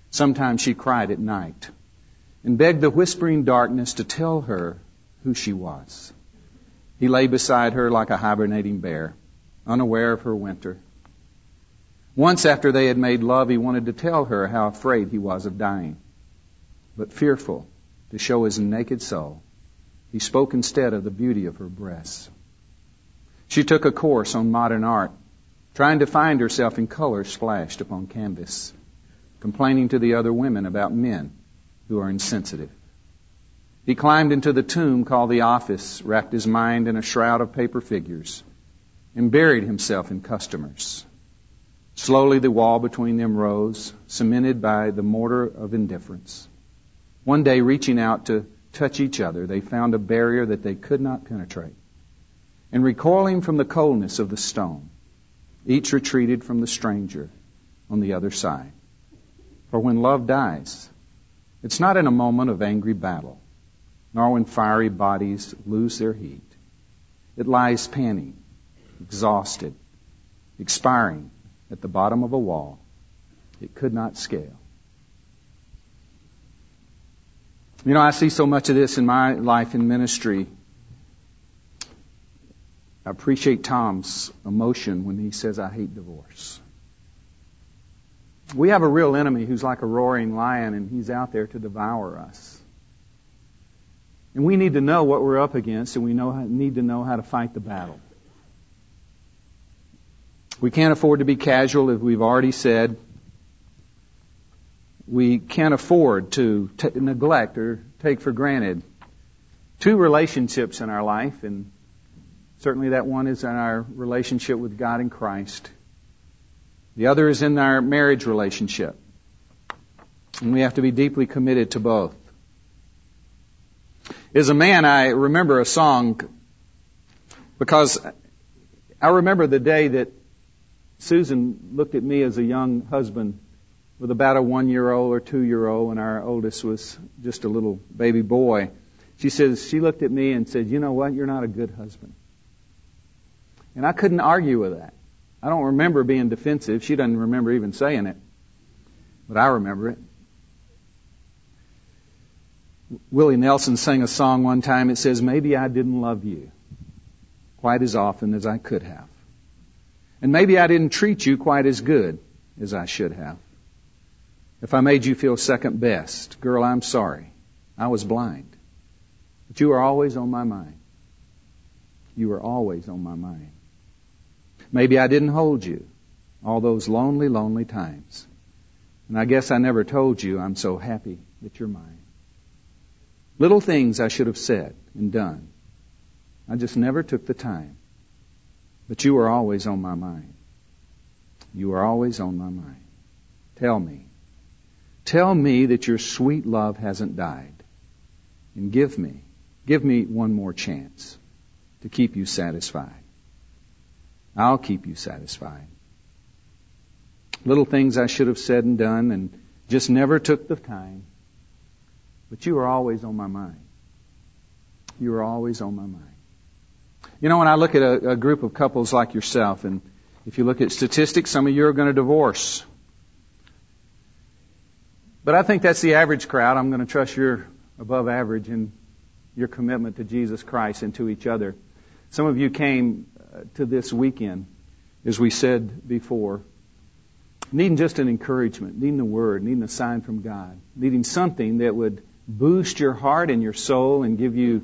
Sometimes she cried at night and begged the whispering darkness to tell her who she was. He lay beside her like a hibernating bear, unaware of her winter. Once after they had made love, he wanted to tell her how afraid he was of dying. But fearful to show his naked soul, he spoke instead of the beauty of her breasts. She took a course on modern art, trying to find herself in colors splashed upon canvas, complaining to the other women about men who are insensitive. He climbed into the tomb called the office, wrapped his mind in a shroud of paper figures, and buried himself in customers. Slowly the wall between them rose, cemented by the mortar of indifference. One day, reaching out to touch each other, they found a barrier that they could not penetrate. And recoiling from the coldness of the stone, each retreated from the stranger on the other side. For when love dies, it's not in a moment of angry battle, nor when fiery bodies lose their heat. It lies panting, exhausted, expiring at the bottom of a wall it could not scale. You know, I see so much of this in my life in ministry. I appreciate Tom's emotion when he says, I hate divorce. We have a real enemy who's like a roaring lion, and he's out there to devour us. And we need to know what we're up against, and we need to know how to fight the battle. We can't afford to be casual, as we've already said. We can't afford to neglect or take for granted two relationships in our life, and certainly that one is in our relationship with God and Christ. The other is in our marriage relationship. And we have to be deeply committed to both. As a man, I remember a song because I remember the day that Susan looked at me as a young husband with about a 1-year-old or 2-year-old, and our oldest was just a little baby boy. She looked at me and said, you know what, you're not a good husband. And I couldn't argue with that. I don't remember being defensive. She doesn't remember even saying it. But I remember it. Willie Nelson sang a song one time. It says, maybe I didn't love you quite as often as I could have. And maybe I didn't treat you quite as good as I should have. If I made you feel second best, girl, I'm sorry. I was blind. But you are always on my mind. You are always on my mind. Maybe I didn't hold you all those lonely, lonely times. And I guess I never told you I'm so happy that you're mine. Little things I should have said and done. I just never took the time. But you are always on my mind. You are always on my mind. Tell me that your sweet love hasn't died. And give me one more chance to keep you satisfied. I'll keep you satisfied. Little things I should have said and done and just never took the time. But you are always on my mind. You are always on my mind. You know, when I look at a group of couples like yourself, and if you look at statistics, some of you are going to divorce. But I think that's the average crowd. I'm going to trust you're above average in your commitment to Jesus Christ and to each other. Some of you came to this weekend, as we said before, needing just an encouragement, needing a word, needing a sign from God, needing something that would boost your heart and your soul and give you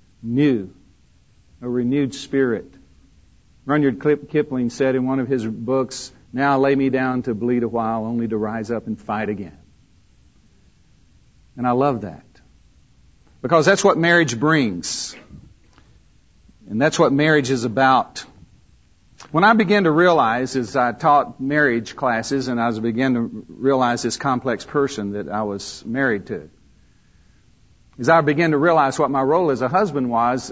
a renewed spirit. Rudyard Kipling said in one of his books, now I lay me down to bleed a while, only to rise up and fight again. And I love that. Because that's what marriage brings. And that's what marriage is about. When I began to realize, as I taught marriage classes, and as I began to realize this complex person that I was married to, as I began to realize what my role as a husband was,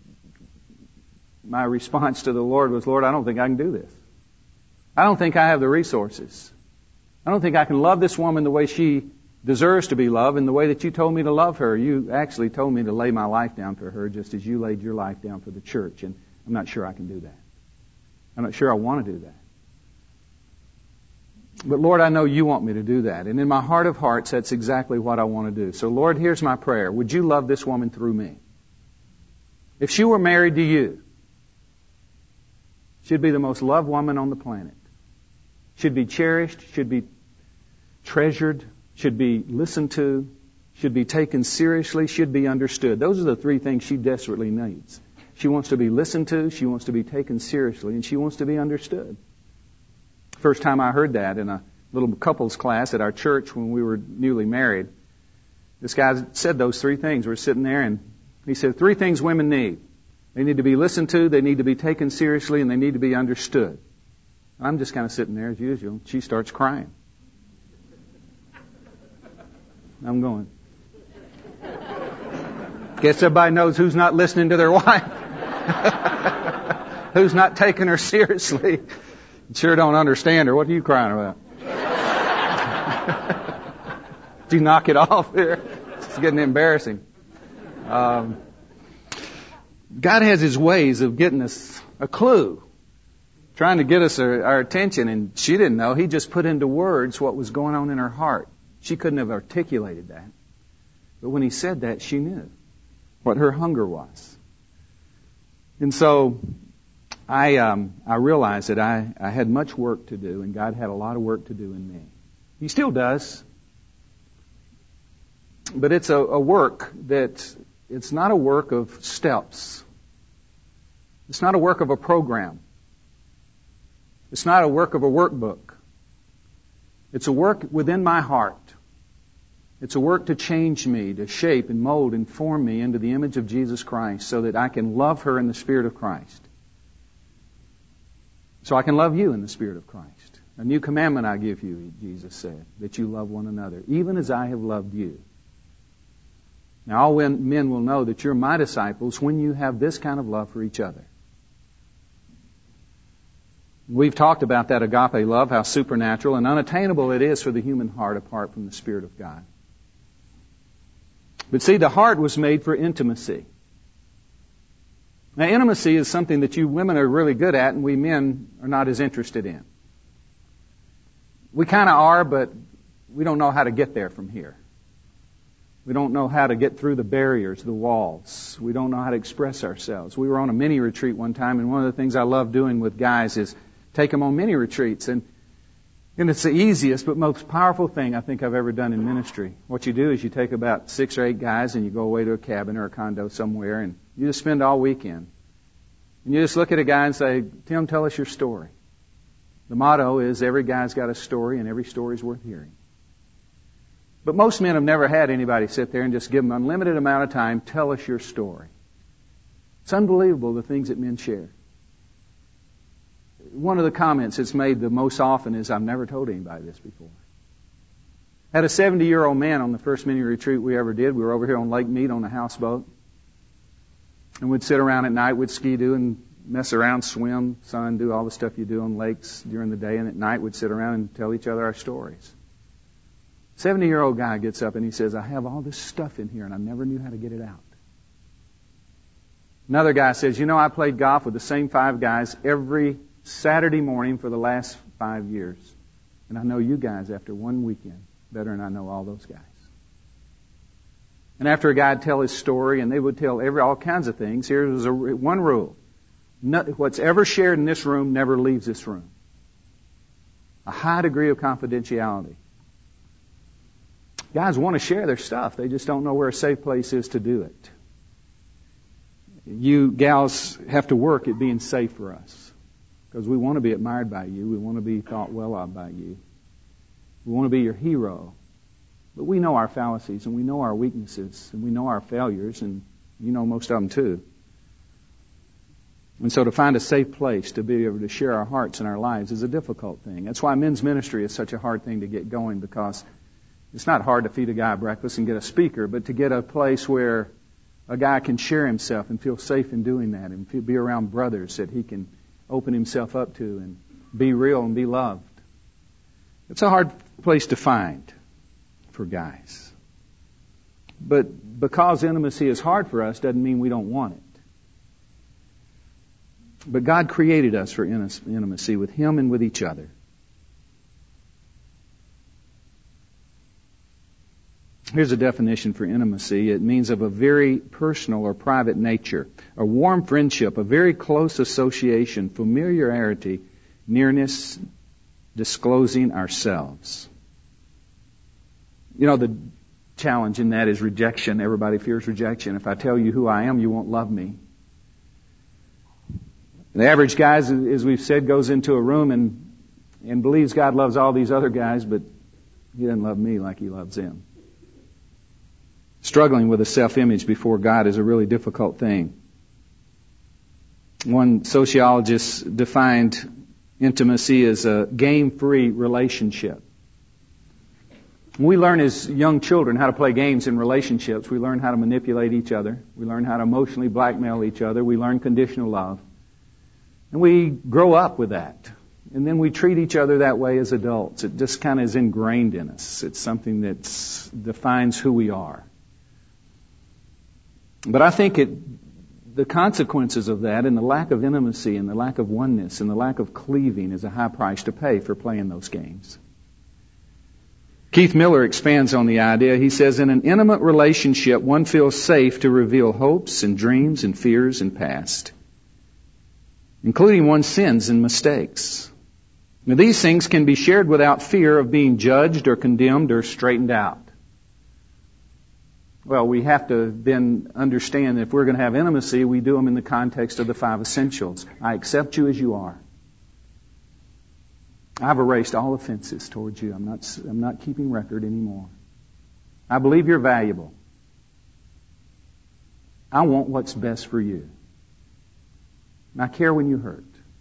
my response to the Lord was, Lord, I don't think I can do this. I don't think I have the resources. I don't think I can love this woman the way she deserves to be loved and the way that you told me to love her. You actually told me to lay my life down for her just as you laid your life down for the church. And I'm not sure I can do that. I'm not sure I want to do that. But Lord, I know you want me to do that. And in my heart of hearts, that's exactly what I want to do. So Lord, here's my prayer. Would you love this woman through me? If she were married to you, she'd be the most loved woman on the planet. Should be cherished, should be treasured, should be listened to, should be taken seriously, should be understood. Those are the three things she desperately needs. She wants to be listened to, she wants to be taken seriously, and she wants to be understood. First time I heard that in a little couples class at our church when we were newly married, this guy said those three things. We're sitting there and he said, 3 things women need. They need to be listened to, they need to be taken seriously, and they need to be understood. I'm just kind of sitting there as usual. She starts crying. I'm going, guess everybody knows who's not listening to their wife. Who's not taking her seriously. Sure don't understand her. What are you crying about? Do you knock it off here? It's getting embarrassing. God has His ways of getting us a clue, trying to get us our attention, and she didn't know. He just put into words what was going on in her heart. She couldn't have articulated that. But when He said that, she knew what her hunger was. And so I realized that I had much work to do, and God had a lot of work to do in me. He still does. But it's a work that, it's not a work of steps. It's not a work of a program. It's not a work of a workbook. It's a work within my heart. It's a work to change me, to shape and mold and form me into the image of Jesus Christ so that I can love her in the Spirit of Christ. So I can love you in the Spirit of Christ. A new commandment I give you, Jesus said, that you love one another, even as I have loved you. Now all men will know that you're my disciples when you have this kind of love for each other. We've talked about that agape love, how supernatural and unattainable it is for the human heart apart from the Spirit of God. But see, the heart was made for intimacy. Now, intimacy is something that you women are really good at and we men are not as interested in. We kind of are, but we don't know how to get there from here. We don't know how to get through the barriers, the walls. We don't know how to express ourselves. We were on a mini retreat one time, and one of the things I love doing with guys is take them on mini retreats. And it's the easiest but most powerful thing I think I've ever done in ministry. What you do is you take about 6 or 8 guys and you go away to a cabin or a condo somewhere and you just spend all weekend. And you just look at a guy and say, Tim, tell us your story. The motto is every guy's got a story and every story's worth hearing. But most men have never had anybody sit there and just give them an unlimited amount of time, tell us your story. It's unbelievable the things that men share. One of the comments that's made the most often is, I've never told anybody this before. I had a 70-year-old man on the first mini retreat we ever did. We were over here on Lake Mead on a houseboat. And we'd sit around at night, we'd ski-doo and mess around, swim, sun, do all the stuff you do on lakes during the day. And at night we'd sit around and tell each other our stories. 70-year-old guy gets up and he says, I have all this stuff in here and I never knew how to get it out. Another guy says, I played golf with the same 5 guys every Saturday morning for the last 5 years. And I know you guys after one weekend better than I know all those guys. And after a guy would tell his story, and they would tell all kinds of things, here was one rule. What's ever shared in this room never leaves this room. A high degree of confidentiality. Guys want to share their stuff. They just don't know where a safe place is to do it. You gals have to work at being safe for us. Because we want to be admired by you. We want to be thought well of by you. We want to be your hero. But we know our fallacies, and we know our weaknesses, and we know our failures, and you know most of them too. And so to find a safe place to be able to share our hearts and our lives is a difficult thing. That's why men's ministry is such a hard thing to get going, because it's not hard to feed a guy breakfast and get a speaker, but to get a place where a guy can share himself and feel safe in doing that, and be around brothers that he can open himself up to and be real and be loved. It's a hard place to find for guys. But because intimacy is hard for us doesn't mean we don't want it. But God created us for intimacy with Him and with each other. Here's a definition for intimacy. It means of a very personal or private nature, a warm friendship, a very close association, familiarity, nearness, disclosing ourselves. You know, the challenge in that is rejection. Everybody fears rejection. If I tell you who I am, you won't love me. The average guy, as we've said, goes into a room and believes God loves all these other guys, but he doesn't love me like he loves them. Struggling with a self-image before God is a really difficult thing. One sociologist defined intimacy as a game-free relationship. We learn as young children how to play games in relationships. We learn how to manipulate each other. We learn how to emotionally blackmail each other. We learn conditional love. And we grow up with that. And then we treat each other that way as adults. It just kind of is ingrained in us. It's something that defines who we are. But I think the consequences of that and the lack of intimacy and the lack of oneness and the lack of cleaving is a high price to pay for playing those games. Keith Miller expands on the idea. He says, in an intimate relationship, one feels safe to reveal hopes and dreams and fears and past, including one's sins and mistakes. Now, these things can be shared without fear of being judged or condemned or straightened out. Well, we have to then understand that if we're going to have intimacy, we do them in the context of the 5 essentials. I accept you as you are. I've erased all offenses towards you. I'm not keeping record anymore. I believe you're valuable. I want what's best for you. And I care when you hurt.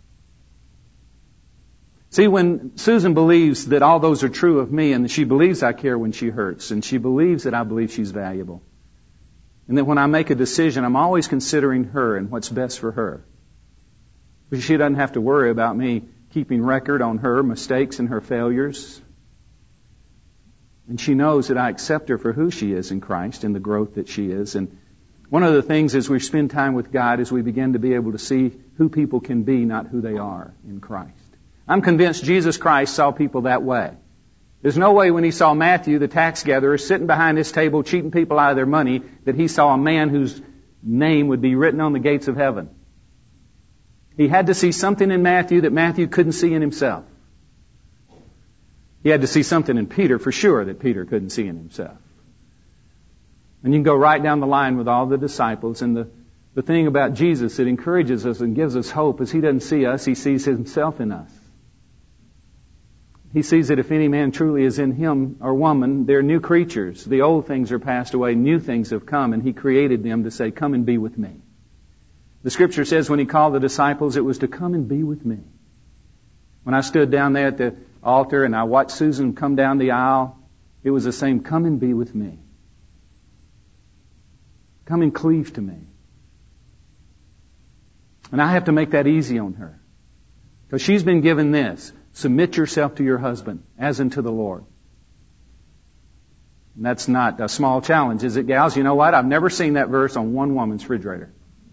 See, when Susan believes that all those are true of me and that she believes I care when she hurts and she believes that I believe she's valuable and that when I make a decision, I'm always considering her and what's best for her. But she doesn't have to worry about me keeping record on her mistakes and her failures. And she knows that I accept her for who she is in Christ and the growth that she is. And one of the things as we spend time with God is we begin to be able to see who people can be, not who they are in Christ. I'm convinced Jesus Christ saw people that way. There's no way when he saw Matthew, the tax gatherer, sitting behind his table cheating people out of their money, that he saw a man whose name would be written on the gates of heaven. He had to see something in Matthew that Matthew couldn't see in himself. He had to see something in Peter for sure that Peter couldn't see in himself. And you can go right down the line with all the disciples. And the thing about Jesus that encourages us and gives us hope is he doesn't see us, he sees himself in us. He sees that if any man truly is in him or woman, they're new creatures. The old things are passed away, new things have come, and he created them to say, come and be with me. The Scripture says when he called the disciples, it was to come and be with me. When I stood down there at the altar and I watched Susan come down the aisle, it was the same, come and be with me. Come and cleave to me. And I have to make that easy on her. Because she's been given this. Submit yourself to your husband, as unto the Lord. And that's not a small challenge, is it, gals? You know what? I've never seen that verse on one woman's refrigerator.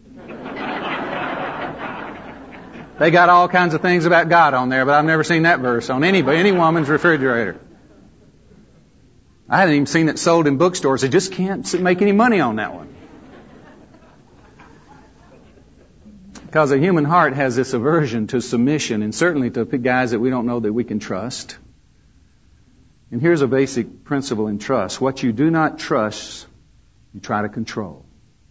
They got all kinds of things about God on there, but I've never seen that verse on any woman's refrigerator. I haven't even seen it sold in bookstores. They just can't make any money on that one. Because the human heart has this aversion to submission, and certainly to guys that we don't know that we can trust. And here's a basic principle in trust. What you do not trust, you try to control.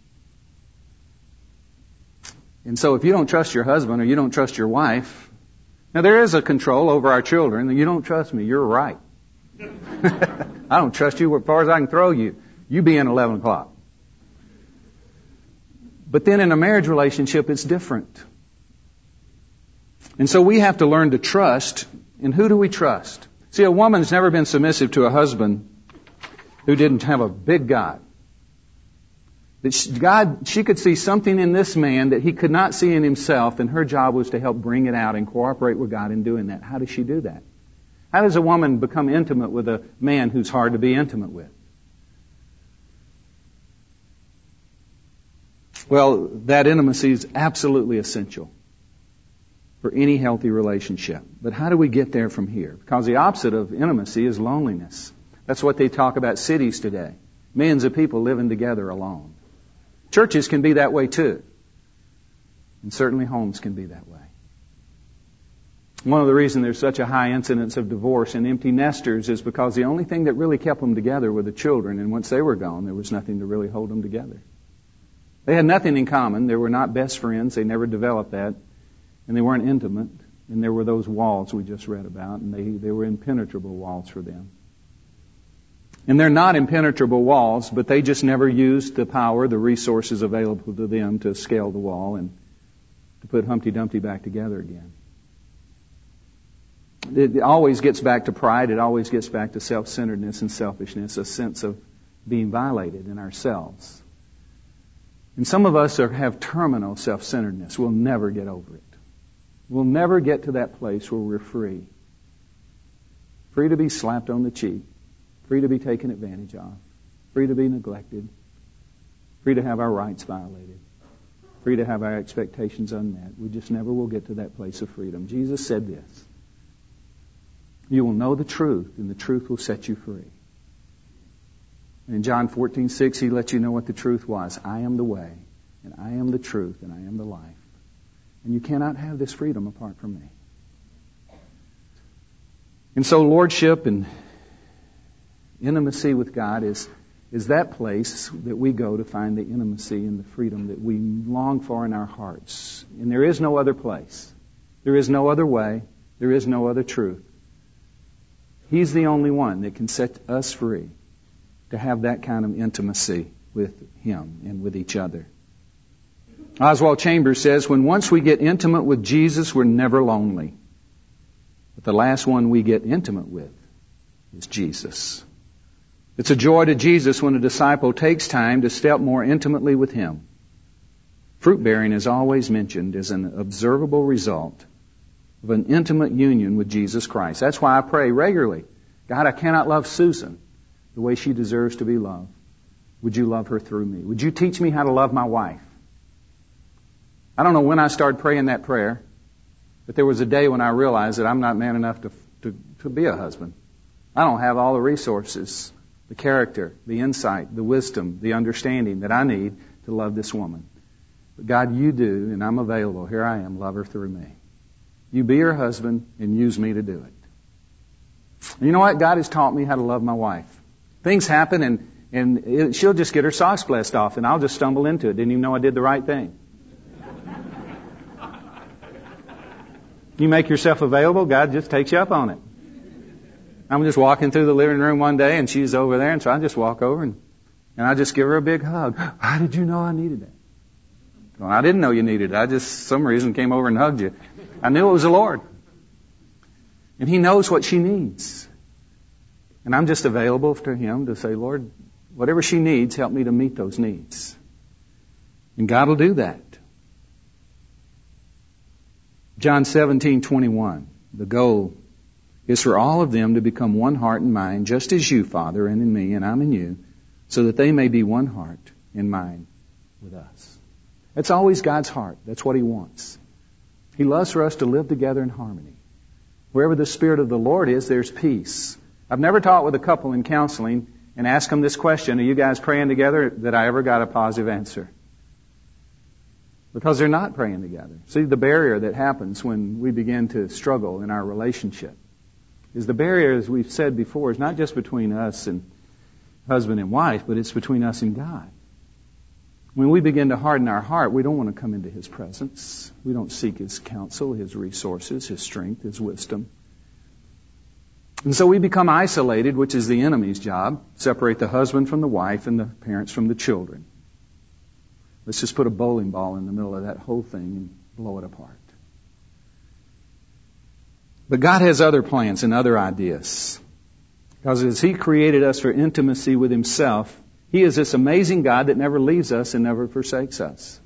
And so if you don't trust your husband or you don't trust your wife, now there is a control over our children. You don't trust me, you're right. I don't trust you as far as I can throw you. You be in 11 o'clock. But then in a marriage relationship, it's different. And so we have to learn to trust. And who do we trust? See, a woman's never been submissive to a husband who didn't have a big God. That she could see something in this man that he could not see in himself, and her job was to help bring it out and cooperate with God in doing that. How does she do that? How does a woman become intimate with a man who's hard to be intimate with? Well, that intimacy is absolutely essential for any healthy relationship. But how do we get there from here? Because the opposite of intimacy is loneliness. That's what they talk about cities today. Millions of people living together alone. Churches can be that way too. And certainly homes can be that way. One of the reasons there's such a high incidence of divorce and empty nesters is because the only thing that really kept them together were the children, and once they were gone, there was nothing to really hold them together. They had nothing in common. They were not best friends. They never developed that. And they weren't intimate. And there were those walls we just read about, and they were impenetrable walls for them. And they're not impenetrable walls, but they just never used the power, the resources available to them to scale the wall and to put Humpty Dumpty back together again. It always gets back to pride. It always gets back to self-centeredness and selfishness, a sense of being violated in ourselves. And some of us have terminal self-centeredness. We'll never get over it. We'll never get to that place where we're free. Free to be slapped on the cheek. Free to be taken advantage of. Free to be neglected. Free to have our rights violated. Free to have our expectations unmet. We just never will get to that place of freedom. Jesus said this. You will know the truth, and the truth will set you free. And in John 14:6, He let you know what the truth was. I am the way, and I am the truth, and I am the life. And you cannot have this freedom apart from me. And so lordship and intimacy with God is that place that we go to find the intimacy and the freedom that we long for in our hearts. And there is no other place. There is no other way. There is no other truth. He's the only one that can set us free to have that kind of intimacy with Him and with each other. Oswald Chambers says, when once we get intimate with Jesus, we're never lonely. But the last one we get intimate with is Jesus. It's a joy to Jesus when a disciple takes time to step more intimately with Him. Fruit bearing is always mentioned as an observable result of an intimate union with Jesus Christ. That's why I pray regularly, God, I cannot love Susan the way she deserves to be loved. Would you love her through me? Would you teach me how to love my wife? I don't know when I started praying that prayer, but there was a day when I realized that I'm not man enough to be a husband. I don't have all the resources, the character, the insight, the wisdom, the understanding that I need to love this woman. But God, you do, and I'm available. Here I am. Love her through me. You be her husband and use me to do it. And you know what? God has taught me how to love my wife. Things happen and she'll just get her socks blessed off and I'll just stumble into it. Didn't even know I did the right thing. You make yourself available, God just takes you up on it. I'm just walking through the living room one day and she's over there, and so I just walk over and I just give her a big hug. How did you know I needed that? Well, I didn't know you needed it. I just, some reason, came over and hugged you. I knew it was the Lord. And He knows what she needs. And I'm just available to Him to say, Lord, whatever she needs, help me to meet those needs. And God will do that. John 17:21. The goal is for all of them to become one heart and mind, just as you, Father, and in me, and I'm in you, so that they may be one heart and mind with us. That's always God's heart. That's what He wants. He loves for us to live together in harmony. Wherever the Spirit of the Lord is, there's peace. I've never taught with a couple in counseling and asked them this question, are you guys praying together, that I ever got a positive answer. Because they're not praying together. See, the barrier that happens when we begin to struggle in our relationship is the barrier, as we've said before, is not just between us and husband and wife, but it's between us and God. When we begin to harden our heart, we don't want to come into His presence. We don't seek His counsel, His resources, His strength, His wisdom. And so we become isolated, which is the enemy's job. Separate the husband from the wife and the parents from the children. Let's just put a bowling ball in the middle of that whole thing and blow it apart. But God has other plans and other ideas. Because as He created us for intimacy with Himself, He is this amazing God that never leaves us and never forsakes us.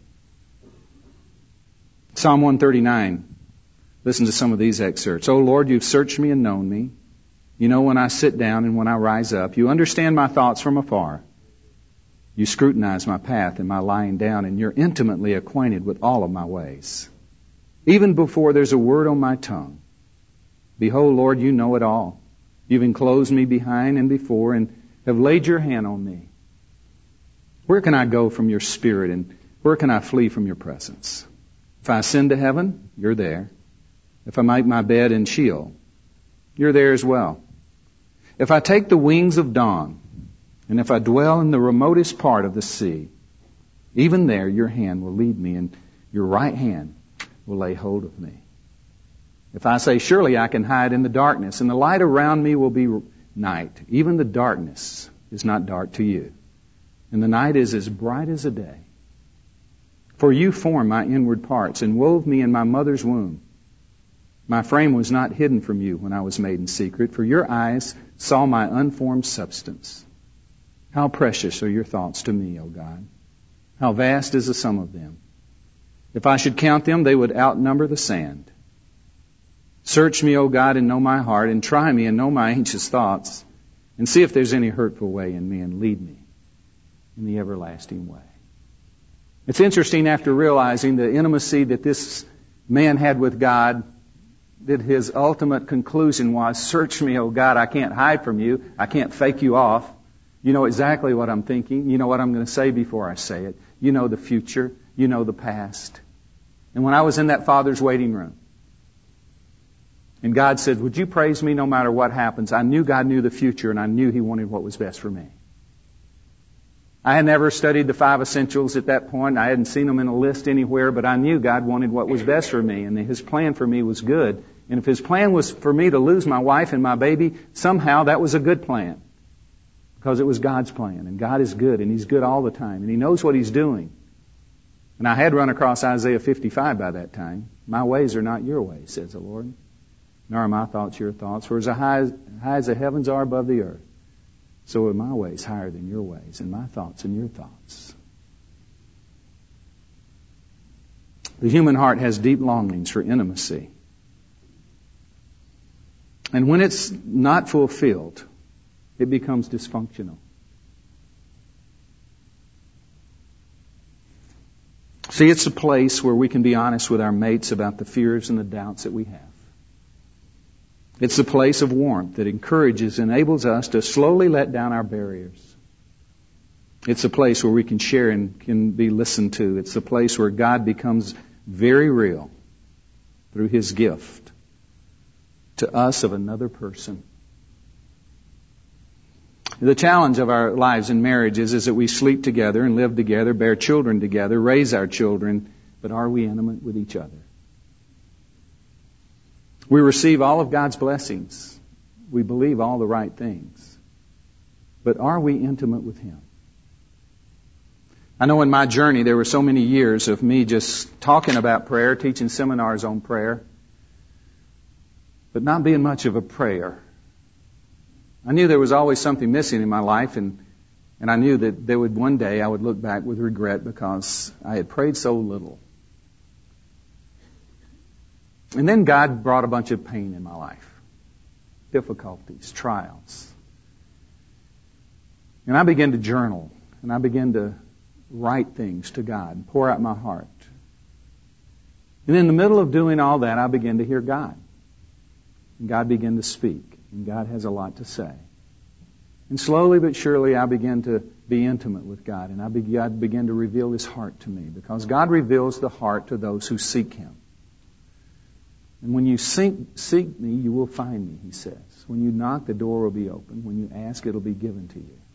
Psalm 139. Listen to some of these excerpts. O Lord, you've searched me and known me. You know when I sit down and when I rise up. You understand my thoughts from afar. You scrutinize my path and my lying down, and you're intimately acquainted with all of my ways. Even before there's a word on my tongue. Behold, Lord, you know it all. You've enclosed me behind and before and have laid your hand on me. Where can I go from your spirit, and where can I flee from your presence? If I ascend to heaven, you're there. If I make my bed in Sheol, you're there as well. If I take the wings of dawn, and if I dwell in the remotest part of the sea, even there your hand will lead me, and your right hand will lay hold of me. If I say, surely I can hide in the darkness, and the light around me will be night, even the darkness is not dark to you, and the night is as bright as the day. For you formed my inward parts and wove me in my mother's womb. My frame was not hidden from you when I was made in secret, for your eyes saw my unformed substance. How precious are your thoughts to me, O God! How vast is the sum of them! If I should count them, they would outnumber the sand. Search me, O God, and know my heart, and try me and know my anxious thoughts, and see if there's any hurtful way in me, and lead me in the everlasting way. It's interesting, after realizing the intimacy that this man had with God, that his ultimate conclusion was, search me, O God, I can't hide from you. I can't fake you off. You know exactly what I'm thinking. You know what I'm going to say before I say it. You know the future. You know the past. And when I was in that Father's waiting room, and God said, would you praise me no matter what happens? I knew God knew the future, and I knew He wanted what was best for me. I had never studied the 5 essentials at that point. I hadn't seen them in a list anywhere, but I knew God wanted what was best for me, and His plan for me was good. And if His plan was for me to lose my wife and my baby, somehow that was a good plan, because it was God's plan. And God is good, and He's good all the time, and He knows what He's doing. And I had run across Isaiah 55 by that time. My ways are not your ways, says the Lord, nor are my thoughts your thoughts. For as high as the heavens are above the earth, so are my ways higher than your ways, and my thoughts than your thoughts. The human heart has deep longings for intimacy. And when it's not fulfilled, it becomes dysfunctional. See, it's a place where we can be honest with our mates about the fears and the doubts that we have. It's a place of warmth that encourages, enables us to slowly let down our barriers. It's a place where we can share and can be listened to. It's a place where God becomes very real through His gift to us of another person. The challenge of our lives in marriage is that we sleep together and live together, bear children together, raise our children, but are we intimate with each other? We receive all of God's blessings. We believe all the right things. But are we intimate with Him? I know in my journey there were so many years of me just talking about prayer, teaching seminars on prayer, but not being much of a prayer. I knew there was always something missing in my life, and I knew that there would one day I would look back with regret because I had prayed so little. And then God brought a bunch of pain in my life. Difficulties, trials. And I began to journal. And I began to write things to God, pour out my heart. And in the middle of doing all that, I began to hear God. And God began to speak. And God has a lot to say. And slowly but surely I began to be intimate with God. And God began to reveal His heart to me. Because God reveals the heart to those who seek Him. And when you seek me, you will find me, He says. When you knock, the door will be open. When you ask, it'll be given to you.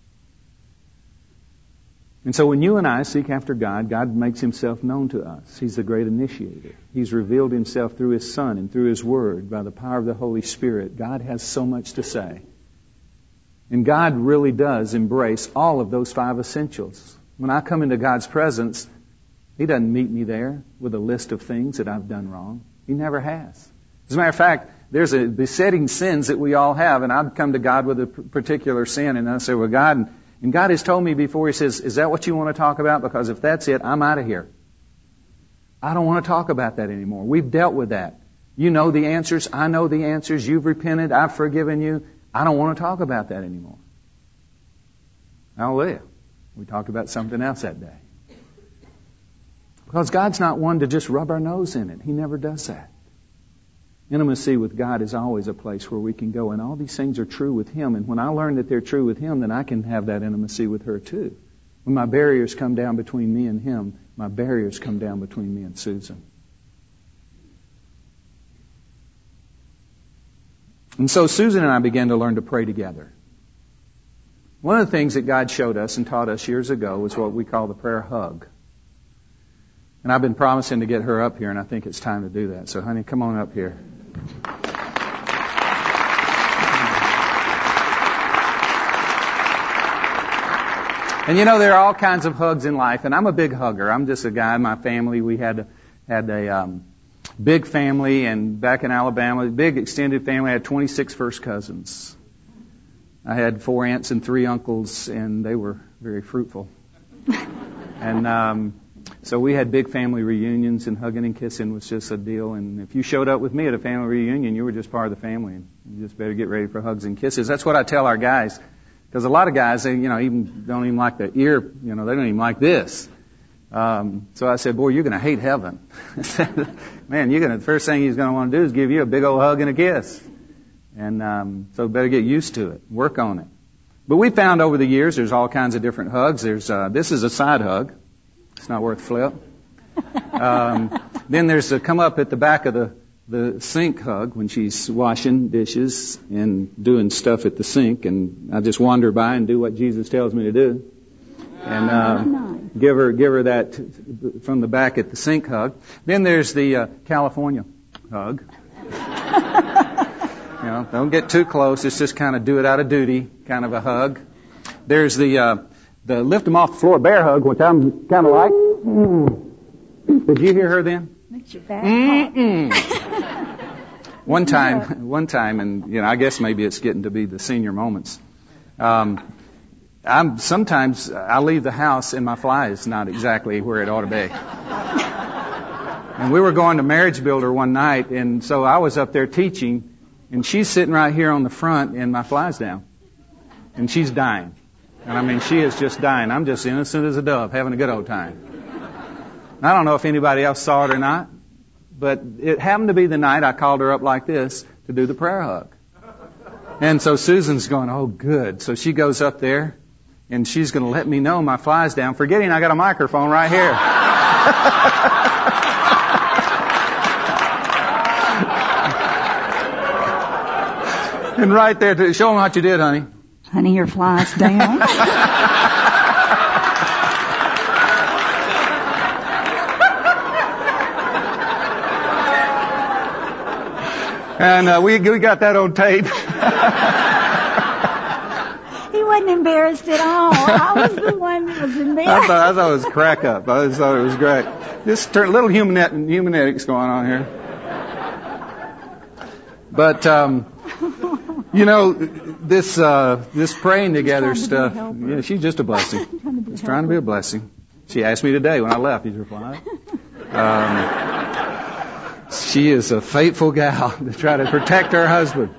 And so when you and I seek after God, God makes Himself known to us. He's the great initiator. He's revealed Himself through His Son and through His Word by the power of the Holy Spirit. God has so much to say. And God really does embrace all of those 5 essentials. When I come into God's presence, He doesn't meet me there with a list of things that I've done wrong. He never has. As a matter of fact, there's a besetting sins that we all have, and I'd come to God with a particular sin, and I'd say, well, God, and God has told me before, He says, is that what you want to talk about? Because if that's it, I'm out of here. I don't want to talk about that anymore. We've dealt with that. You know the answers. I know the answers. You've repented. I've forgiven you. I don't want to talk about that anymore. Hallelujah. We talked about something else that day. Because God's not one to just rub our nose in it. He never does that. Intimacy with God is always a place where we can go, and all these things are true with Him. And when I learn that they're true with Him, then I can have that intimacy with her too. When my barriers come down between me and Him, my barriers come down between me and Susan. And so Susan and I began to learn to pray together. One of the things that God showed us and taught us years ago was what we call the prayer hug. And I've been promising to get her up here, and I think it's time to do that. So, honey, come on up here. And you know, there are all kinds of hugs in life, and I'm a big hugger. I'm just a guy in my family. We had a big family, and back in Alabama, big extended family. I had 26 first cousins. I had 4 aunts and 3 uncles, and they were very fruitful. And so we had big family reunions, and hugging and kissing was just a deal. And if you showed up with me at a family reunion, you were just part of the family, and you just better get ready for hugs and kisses. That's what I tell our guys, because a lot of guys, they, even don't even like the ear, they don't even like this. So I said, boy, you're going to hate heaven. Man, the first thing he's going to want to do is give you a big old hug and a kiss. And so better get used to it. Work on it. But we found over the years there's all kinds of different hugs. This is a side hug. It's not worth flip. Then there's a come up at the back of the sink hug when she's washing dishes and doing stuff at the sink. And I just wander by and do what Jesus tells me to do. And give her that from the back at the sink hug. Then there's the California hug. Don't get too close. It's just kind of do it out of duty, kind of a hug. There's the lift them off the floor bear hug, which I'm kind of like. Did you hear her then? Makes your back One time, and I guess maybe it's getting to be the senior moments. Sometimes I leave the house and my fly is not exactly where it ought to be. And we were going to Marriage Builder one night, and so I was up there teaching, and she's sitting right here on the front, and my fly's down. And she's dying. And she is just dying. I'm just innocent as a dove, having a good old time. And I don't know if anybody else saw it or not, but it happened to be the night I called her up like this to do the prayer hug. And so Susan's going, oh, good. So she goes up there, and she's going to let me know my fly's down, forgetting I got a microphone right here. And right there, show them what you did, honey. Honey, your fly's down. And we got that on tape. He wasn't embarrassed at all. I was the one that was embarrassed. I thought it was crack up. I just thought it was great. Just a little humanetics going on here. But this praying together stuff. Yeah, she's just a blessing. It's trying to be a blessing. She asked me today when I left. He's replied. She is a faithful gal to try to protect her husband.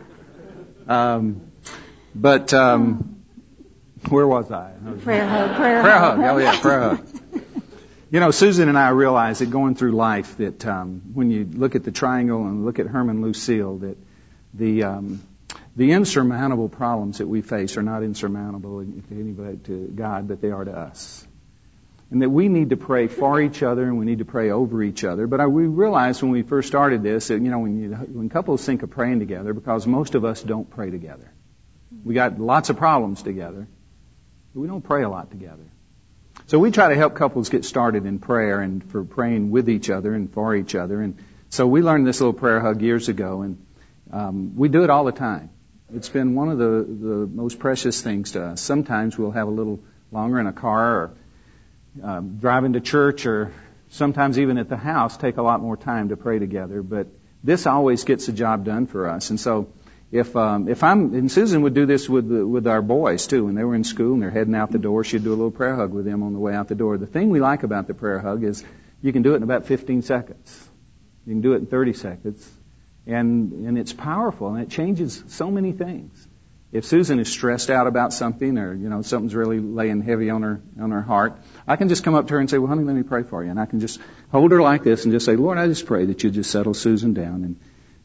But where was I? Prayer hug. Prayer hug. Oh yeah, prayer hug. Susan and I realize that going through life that when you look at the triangle and look at Herman Lucille, that the insurmountable problems that we face are not insurmountable to God, but they are to us. And that we need to pray for each other and we need to pray over each other. But we realized when we first started this that, when couples think of praying together, because most of us don't pray together. We got lots of problems together, but we don't pray a lot together. So we try to help couples get started in prayer and for praying with each other and for each other. And so we learned this little prayer hug years ago, and we do it all the time. It's been one of the most precious things to us. Sometimes we'll have a little longer in a car or driving to church, or sometimes even at the house, take a lot more time to pray together. But this always gets the job done for us. And so and Susan would do this with our boys too. When they were in school and they're heading out the door, she'd do a little prayer hug with them on the way out the door. The thing we like about the prayer hug is you can do it in about 15 seconds. You can do it in 30 seconds. And it's powerful, and it changes so many things. If Susan is stressed out about something, or something's really laying heavy on her heart, I can just come up to her and say, "Well, honey, let me pray for you." And I can just hold her like this and just say, "Lord, I just pray that you just settle Susan down,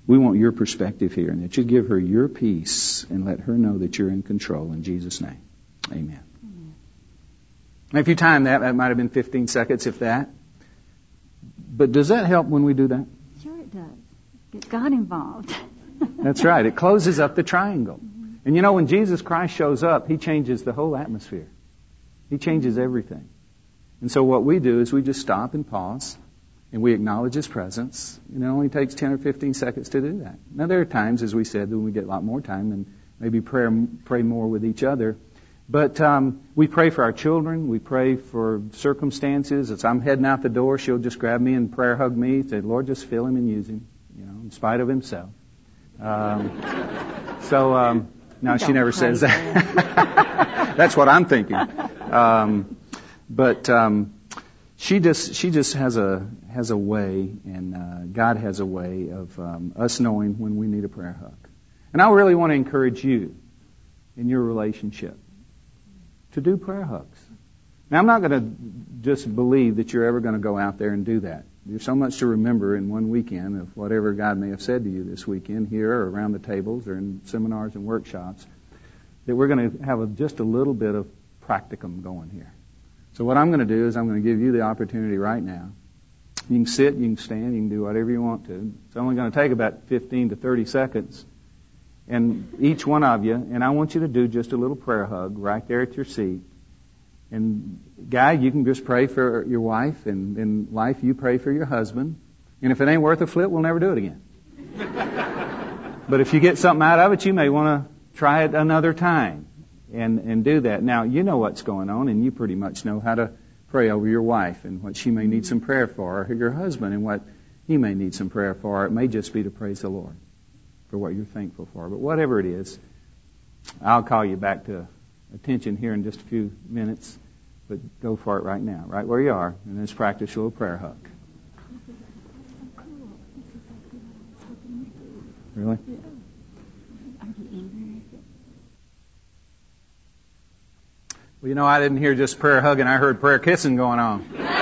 We want your perspective here, and that you give her your peace and let her know that you're in control. In Jesus' name, amen. Now, if you time that might have been 15 seconds, if that. But does that help when we do that? Sure it does. Get God involved. That's right. It closes up the triangle. And you know, when Jesus Christ shows up, He changes the whole atmosphere. He changes everything. And so what we do is we just stop and pause, and we acknowledge His presence. And it only takes 10 or 15 seconds to do that. Now, there are times, as we said, when we get a lot more time and maybe pray more with each other. But we pray for our children. We pray for circumstances. As I'm heading out the door, she'll just grab me and prayer hug me. Say, Lord, just fill him and use him, in spite of himself. No, she never says that. That's what I'm thinking. She just has a way, and God has a way of us knowing when we need a prayer hug. And I really want to encourage you in your relationship to do prayer hugs. Now, I'm not going to just believe that you're ever going to go out there and do that. There's so much to remember in one weekend of whatever God may have said to you this weekend here or around the tables or in seminars and workshops, that we're going to have just a little bit of practicum going here. So what I'm going to do is I'm going to give you the opportunity right now. You can sit, you can stand, you can do whatever you want to. It's only going to take about 15 to 30 seconds. And each one of you, and I want you to do just a little prayer hug right there at your seat. And Guy, you can just pray for your wife, and wife, you pray for your husband. And if it ain't worth a flip, we'll never do it again. But if you get something out of it, you may want to try it another time and do that. Now, you know what's going on, and you pretty much know how to pray over your wife and what she may need some prayer for, or your husband and what he may need some prayer for. It may just be to praise the Lord for what you're thankful for. But whatever it is, I'll call you back to attention here in just a few minutes. But go for it right now, right where you are, and let's practice a little prayer hug. Really? Well, I didn't hear just prayer hugging. I heard prayer kissing going on.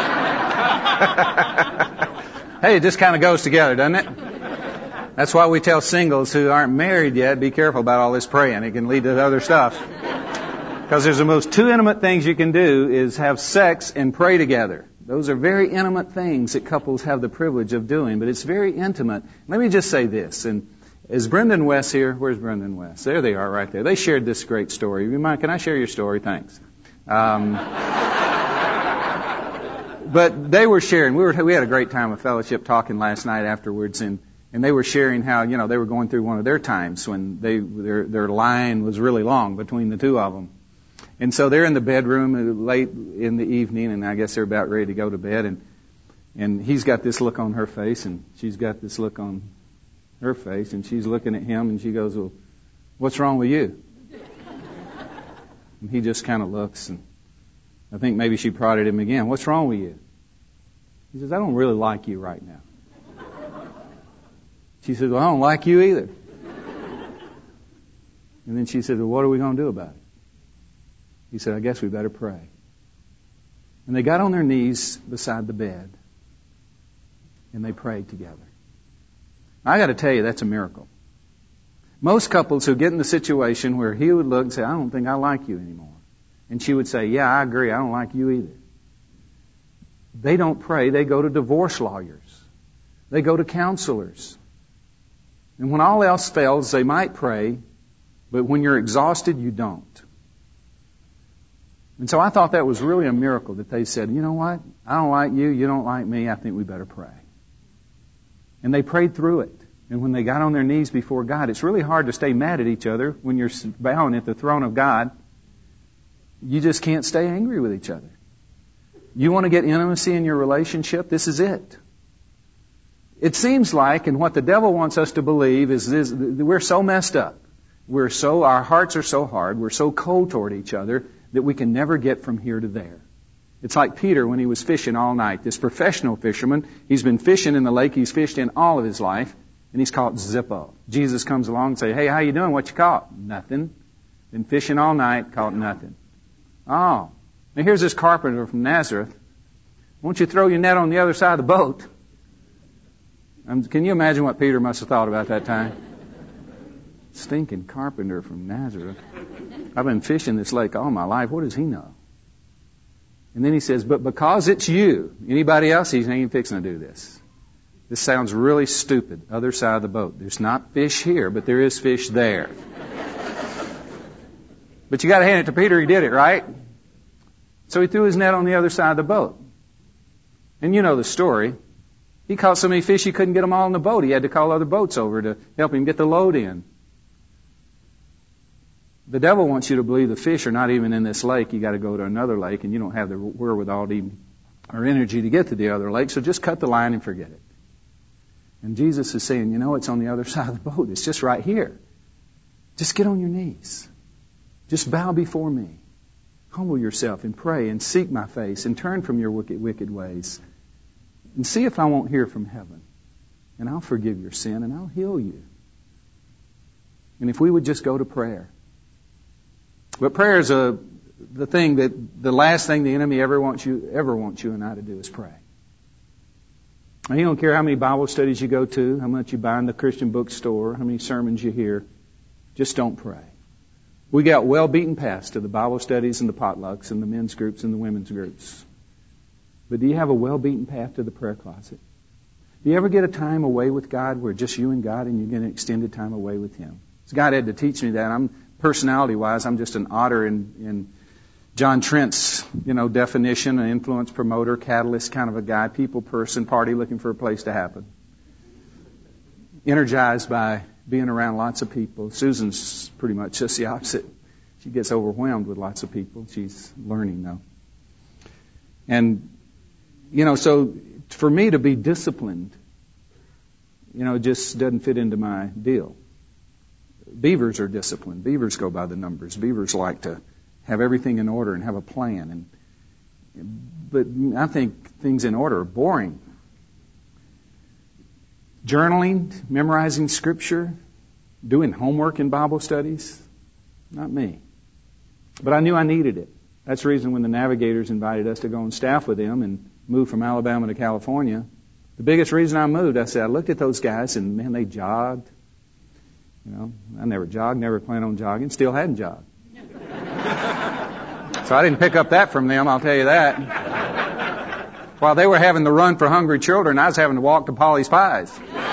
Hey, it just kind of goes together, doesn't it? That's why we tell singles who aren't married yet, be careful about all this praying. It can lead to other stuff. Because there's the most two intimate things you can do is have sex and pray together. Those are very intimate things that couples have the privilege of doing, but it's very intimate. Let me just say this, and is Brendan West here? Where's Brendan West? There they are right there. They shared this great story. Can I share your story? Thanks. But they were sharing. We had a great time of fellowship talking last night afterwards, and they were sharing how, they were going through one of their times when their line was really long between the two of them. And so they're in the bedroom late in the evening, and I guess they're about ready to go to bed, and he's got this look on her face, and she's got this look on her face, and she's looking at him, and she goes, well, what's wrong with you? And he just kind of looks, and I think maybe she prodded him again. What's wrong with you? He says, I don't really like you right now. She said, well, I don't like you either. And then she said, well, what are we going to do about it? He said, I guess we better pray. And they got on their knees beside the bed, and they prayed together. I got to tell you, that's a miracle. Most couples who get in the situation where he would look and say, I don't think I like you anymore. And she would say, yeah, I agree, I don't like you either. They don't pray. They go to divorce lawyers. They go to counselors. And when all else fails, they might pray, but when you're exhausted, you don't. And so I thought that was really a miracle that they said, you know what? I don't like you. You don't like me. I think we better pray. And they prayed through it. And when they got on their knees before God, it's really hard to stay mad at each other when you're bowing at the throne of God. You just can't stay angry with each other. You want to get intimacy in your relationship? This is it. It seems like, and what the devil wants us to believe is this, we're so messed up. Our hearts are so hard. We're so cold toward each other that we can never get from here to there. It's like Peter when he was fishing all night. This professional fisherman, he's been fishing in the lake he's fished in all of his life, and he's caught Zippo. Jesus comes along and says, hey, how you doing? What you caught? Nothing. Been fishing all night, caught nothing. Oh, now here's this carpenter from Nazareth. Won't you throw your net on the other side of the boat? Can you imagine what Peter must have thought about that time? Stinking carpenter from Nazareth. I've been fishing this lake all my life. What does he know? And then he says, but because it's you, anybody else, he ain't fixing to do this. This sounds really stupid. Other side of the boat. There's not fish here, but there is fish there. But you got to hand it to Peter. He did it, right? So he threw his net on the other side of the boat. And you know the story. He caught so many fish he couldn't get them all in the boat. He had to call other boats over to help him get the load in. The devil wants you to believe the fish are not even in this lake. You got to go to another lake, and you don't have the wherewithal or energy to get to the other lake. So just cut the line and forget it. And Jesus is saying, you know, it's on the other side of the boat. It's just right here. Just get on your knees. Just bow before me. Humble yourself and pray and seek my face and turn from your wicked ways. And see if I won't hear from heaven. And I'll forgive your sin and I'll heal you. And if we would just go to prayer. But prayer is the last thing the enemy ever wants you and I to do is pray. And he don't care how many Bible studies you go to, how much you buy in the Christian bookstore, how many sermons you hear. Just don't pray. We got well beaten past to the Bible studies and the potlucks and the men's groups and the women's groups. But do you have a well beaten path to the prayer closet? Do you ever get a time away with God where just you and God and you get an extended time away with Him? So God had to teach me that. Personality-wise, I'm just an otter in John Trent's, definition, an influence promoter, catalyst kind of a guy, people person, party looking for a place to happen. Energized by being around lots of people. Susan's pretty much just the opposite. She gets overwhelmed with lots of people. She's learning though. And, so for me to be disciplined, just doesn't fit into my deal. Beavers are disciplined. Beavers go by the numbers. Beavers like to have everything in order and have a plan. But I think things in order are boring. Journaling, memorizing Scripture, doing homework in Bible studies, not me. But I knew I needed it. That's the reason when the Navigators invited us to go on staff with them and move from Alabama to California, the biggest reason I moved, I said, I looked at those guys and man, they jogged. I never jogged, never planned on jogging, still hadn't jogged. So I didn't pick up that from them, I'll tell you that. While they were having the run for hungry children, I was having to walk to Polly's Pies.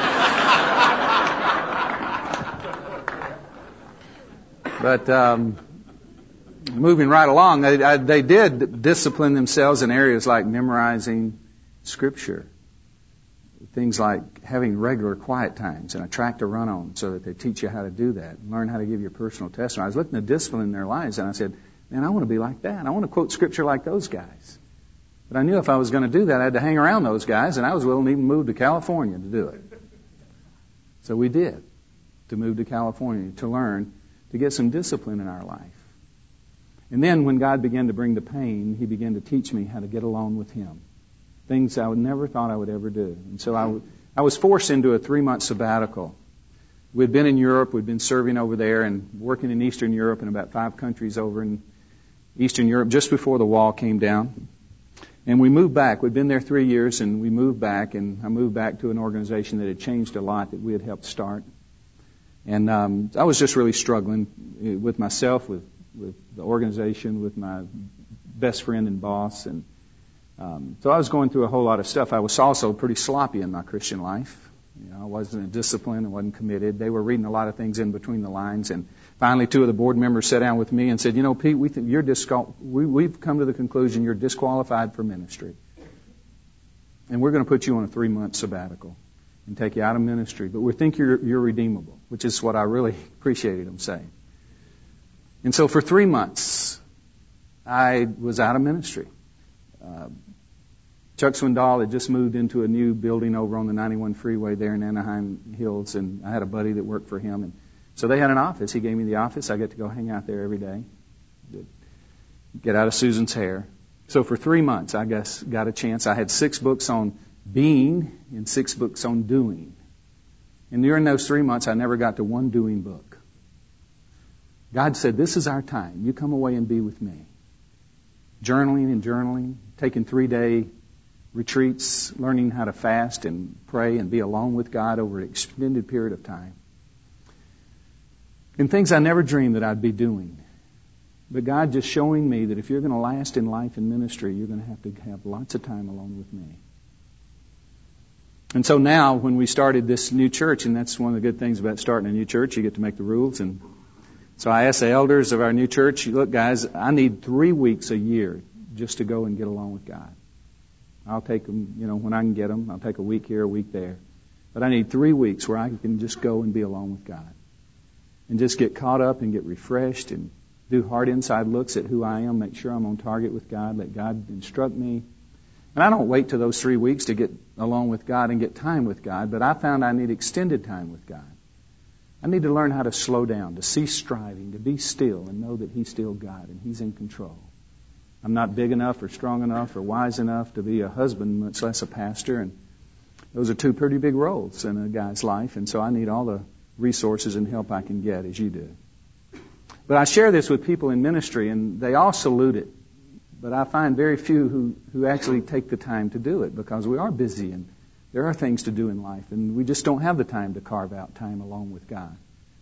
But moving right along, they did discipline themselves in areas like memorizing Scripture. Things like having regular quiet times and a track to run on so that they teach you how to do that. Learn how to give your personal testimony. I was looking at discipline in their lives and I said, man, I want to be like that. I want to quote Scripture like those guys. But I knew if I was going to do that, I had to hang around those guys, and I was willing to even move to California to do it. So we did, to move to California, to learn, to get some discipline in our life. And then when God began to bring the pain, He began to teach me how to get along with Him. Things I would never thought I would ever do. And so I was forced into a 3-month sabbatical. We'd been in Europe, we'd been serving over there and working in Eastern Europe in about 5 countries over in Eastern Europe just before the wall came down. And we moved back. We'd been there 3 years and we moved back, and I moved back to an organization that had changed a lot that we had helped start. And I was just really struggling with myself, with the organization, with my best friend and boss, and so I was going through a whole lot of stuff. I was also pretty sloppy in my Christian life. I wasn't disciplined, I wasn't committed. They were reading a lot of things in between the lines. And finally, 2 of the board members sat down with me and said, Pete, we think we've come to the conclusion you're disqualified for ministry. And we're going to put you on a 3-month sabbatical and take you out of ministry. But we think you're redeemable, which is what I really appreciated them saying. And so for 3 months, I was out of ministry. Chuck Swindoll had just moved into a new building over on the 91 freeway there in Anaheim Hills, and I had a buddy that worked for him. And so they had an office. He gave me the office. I get to go hang out there every day, get out of Susan's hair. So for 3 months, I got a chance. I had 6 books on being and 6 books on doing. And during those 3 months, I never got to one doing book. God said, this is our time. You come away and be with me. Journaling, taking 3-day retreats, learning how to fast and pray and be alone with God over an extended period of time. And things I never dreamed that I'd be doing. But God just showing me that if you're going to last in life and ministry, you're going to have lots of time alone with me. And so now, when we started this new church, and that's one of the good things about starting a new church, you get to make the rules. And so I asked the elders of our new church, look, guys, I need 3 weeks a year just to go and get along with God. I'll take them, when I can get them. I'll take a week here, a week there. But I need 3 weeks where I can just go and be alone with God. And just get caught up and get refreshed and do hard inside looks at who I am, make sure I'm on target with God, let God instruct me. And I don't wait till those 3 weeks to get alone with God and get time with God, but I found I need extended time with God. I need to learn how to slow down, to cease striving, to be still and know that He's still God and He's in control. I'm not big enough or strong enough or wise enough to be a husband, much less a pastor, and those are 2 pretty big roles in a guy's life, and so I need all the resources and help I can get, as you do. But I share this with people in ministry, and they all salute it. But I find very few who actually take the time to do it, because we are busy and there are things to do in life, and we just don't have the time to carve out time alone with God.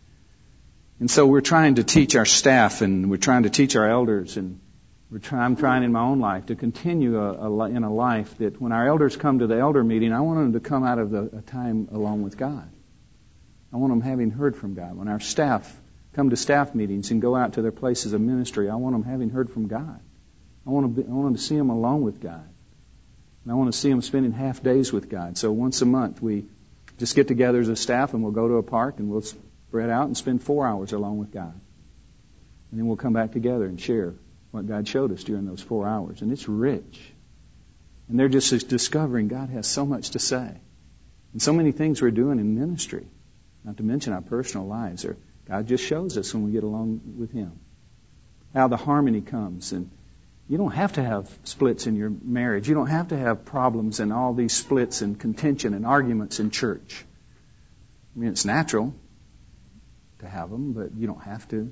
And so we're trying to teach our staff, and we're trying to teach our elders, and I'm trying in my own life to continue in a life that when our elders come to the elder meeting, I want them to come out of a time alone with God. I want them having heard from God. When our staff come to staff meetings and go out to their places of ministry, I want them having heard from God. I want them to see them alone with God. And I want to see them spending half days with God. So once a month we just get together as a staff and we'll go to a park and we'll spread out and spend 4 hours alone with God. And then we'll come back together and share what God showed us during those 4 hours. And it's rich. And they're just discovering God has so much to say. And so many things we're doing in ministry, not to mention our personal lives, God just shows us when we get along with Him. How the harmony comes. And you don't have to have splits in your marriage. You don't have to have problems and all these splits and contention and arguments in church. I mean, it's natural to have them, but you don't have to.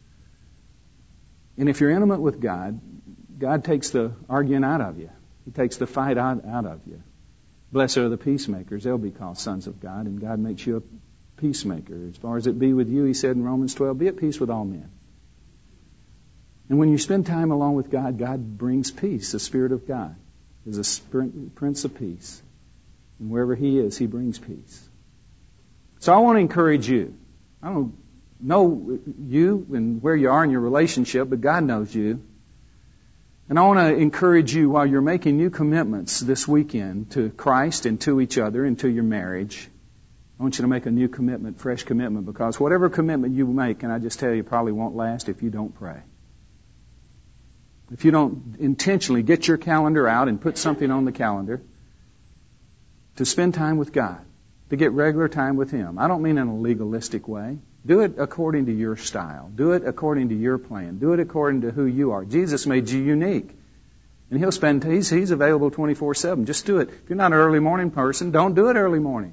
And if you're intimate with God, God takes the arguing out of you. He takes the fight out of you. Blessed are the peacemakers. They'll be called sons of God, and God makes you a peacemaker. As far as it be with you, He said in Romans 12, be at peace with all men. And when you spend time alone with God, God brings peace. The Spirit of God is a Prince of Peace. And wherever He is, He brings peace. So I want to encourage you. I don't know you and where you are in your relationship, but God knows you. And I want to encourage you while you're making new commitments this weekend to Christ and to each other and to your marriage. I want you to make a new commitment, fresh commitment, because whatever commitment you make, and I just tell you, probably won't last if you don't pray. If you don't intentionally get your calendar out and put something on the calendar to spend time with God, to get regular time with Him. I don't mean in a legalistic way. Do it according to your style. Do it according to your plan. Do it according to who you are. Jesus made you unique. And He's available 24/7. Just do it. If you're not an early morning person, don't do it early morning.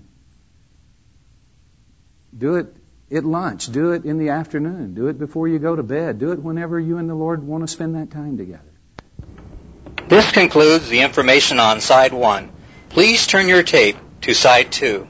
Do it at lunch. Do it in the afternoon. Do it before you go to bed. Do it whenever you and the Lord want to spend that time together. This concludes the information on Side 1. Please turn your tape to Side 2.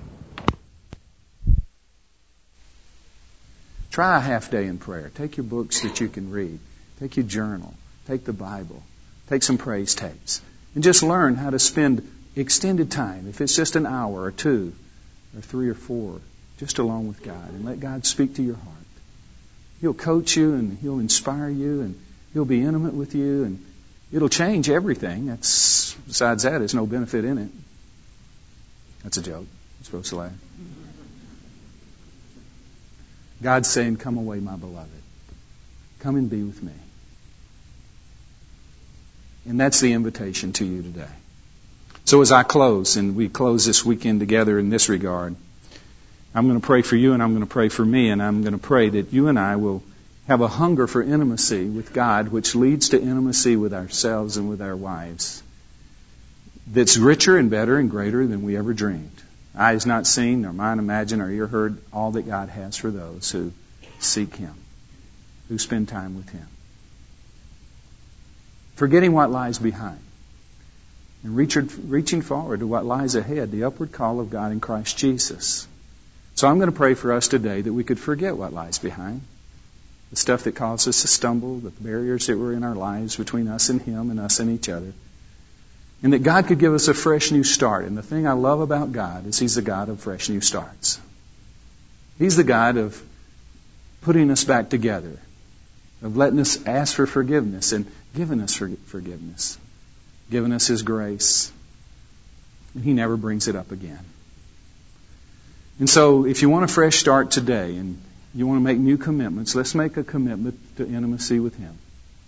Try a half day in prayer. Take your books that you can read. Take your journal. Take the Bible. Take some praise tapes. And just learn how to spend extended time. If it's just an hour or 2 or 3 or 4, just alone with God. And let God speak to your heart. He'll coach you and He'll inspire you and He'll be intimate with you and it'll change everything. Besides that, there's no benefit in it. That's a joke. You're supposed to laugh. God's saying, come away, my beloved. Come and be with me. And that's the invitation to you today. So as I close, and we close this weekend together in this regard, I'm going to pray for you and I'm going to pray for me, and I'm going to pray that you and I will have a hunger for intimacy with God, which leads to intimacy with ourselves and with our wives, that's richer and better and greater than we ever dreamed. Eye has not seen, nor mind imagined, or ear heard all that God has for those who seek Him, who spend time with Him. Forgetting what lies behind. and reaching forward to what lies ahead, the upward call of God in Christ Jesus. So I'm going to pray for us today that we could forget what lies behind, the stuff that caused us to stumble, the barriers that were in our lives between us and Him and us and each other, and that God could give us a fresh new start. And the thing I love about God is He's the God of fresh new starts. He's the God of putting us back together, of letting us ask for forgiveness and giving us forgiveness, giving us His grace. And He never brings it up again. And so if you want a fresh start today and you want to make new commitments, let's make a commitment to intimacy with Him.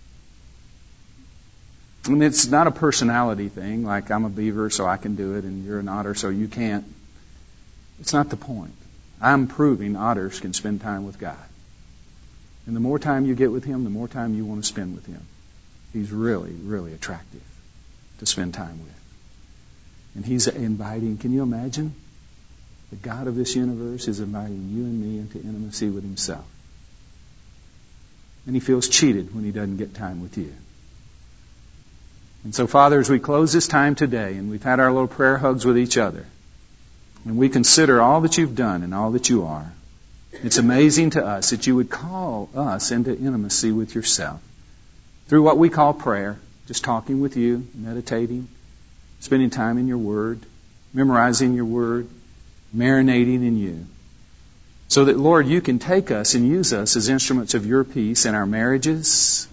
And it's not a personality thing, like I'm a beaver so I can do it and you're an otter so you can't. It's not the point. I'm proving otters can spend time with God. And the more time you get with Him, the more time you want to spend with Him. He's really, really attractive to spend time with. And He's inviting, can you imagine? The God of this universe is inviting you and me into intimacy with Himself. And He feels cheated when He doesn't get time with you. And so, Father, as we close this time today, and we've had our little prayer hugs with each other, and we consider all that You've done and all that You are, it's amazing to us that You would call us into intimacy with Yourself through what we call prayer, just talking with You, meditating, spending time in Your Word, memorizing Your Word, marinating in You. So that, Lord, You can take us and use us as instruments of Your peace in our marriages,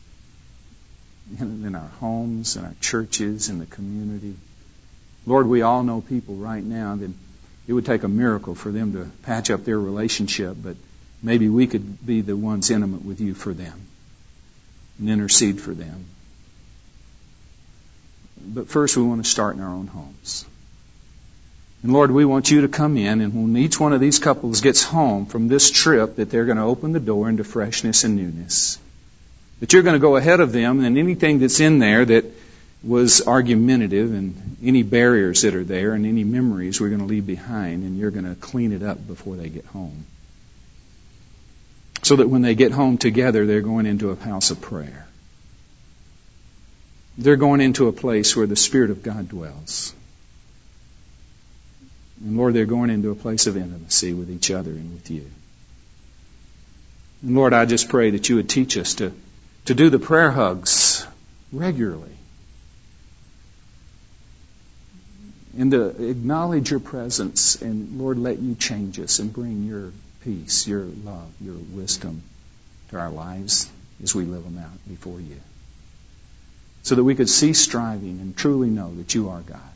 in our homes, in our churches, in the community. Lord, we all know people right now that it would take a miracle for them to patch up their relationship, but maybe we could be the ones intimate with You for them and intercede for them. But first we want to start in our own homes. And Lord, we want You to come in, and when each one of these couples gets home from this trip, that they're going to open the door into freshness and newness. That You're going to go ahead of them, and anything that's in there that was argumentative and any barriers that are there and any memories we're going to leave behind, and You're going to clean it up before they get home. So that when they get home together, they're going into a house of prayer. They're going into a place where the Spirit of God dwells. And Lord, they're going into a place of intimacy with each other and with You. And Lord, I just pray that You would teach us to do the prayer hugs regularly. And to acknowledge Your presence, and Lord, let You change us and bring Your peace, Your love, Your wisdom to our lives as we live them out before You. So that we could cease striving and truly know that You are God.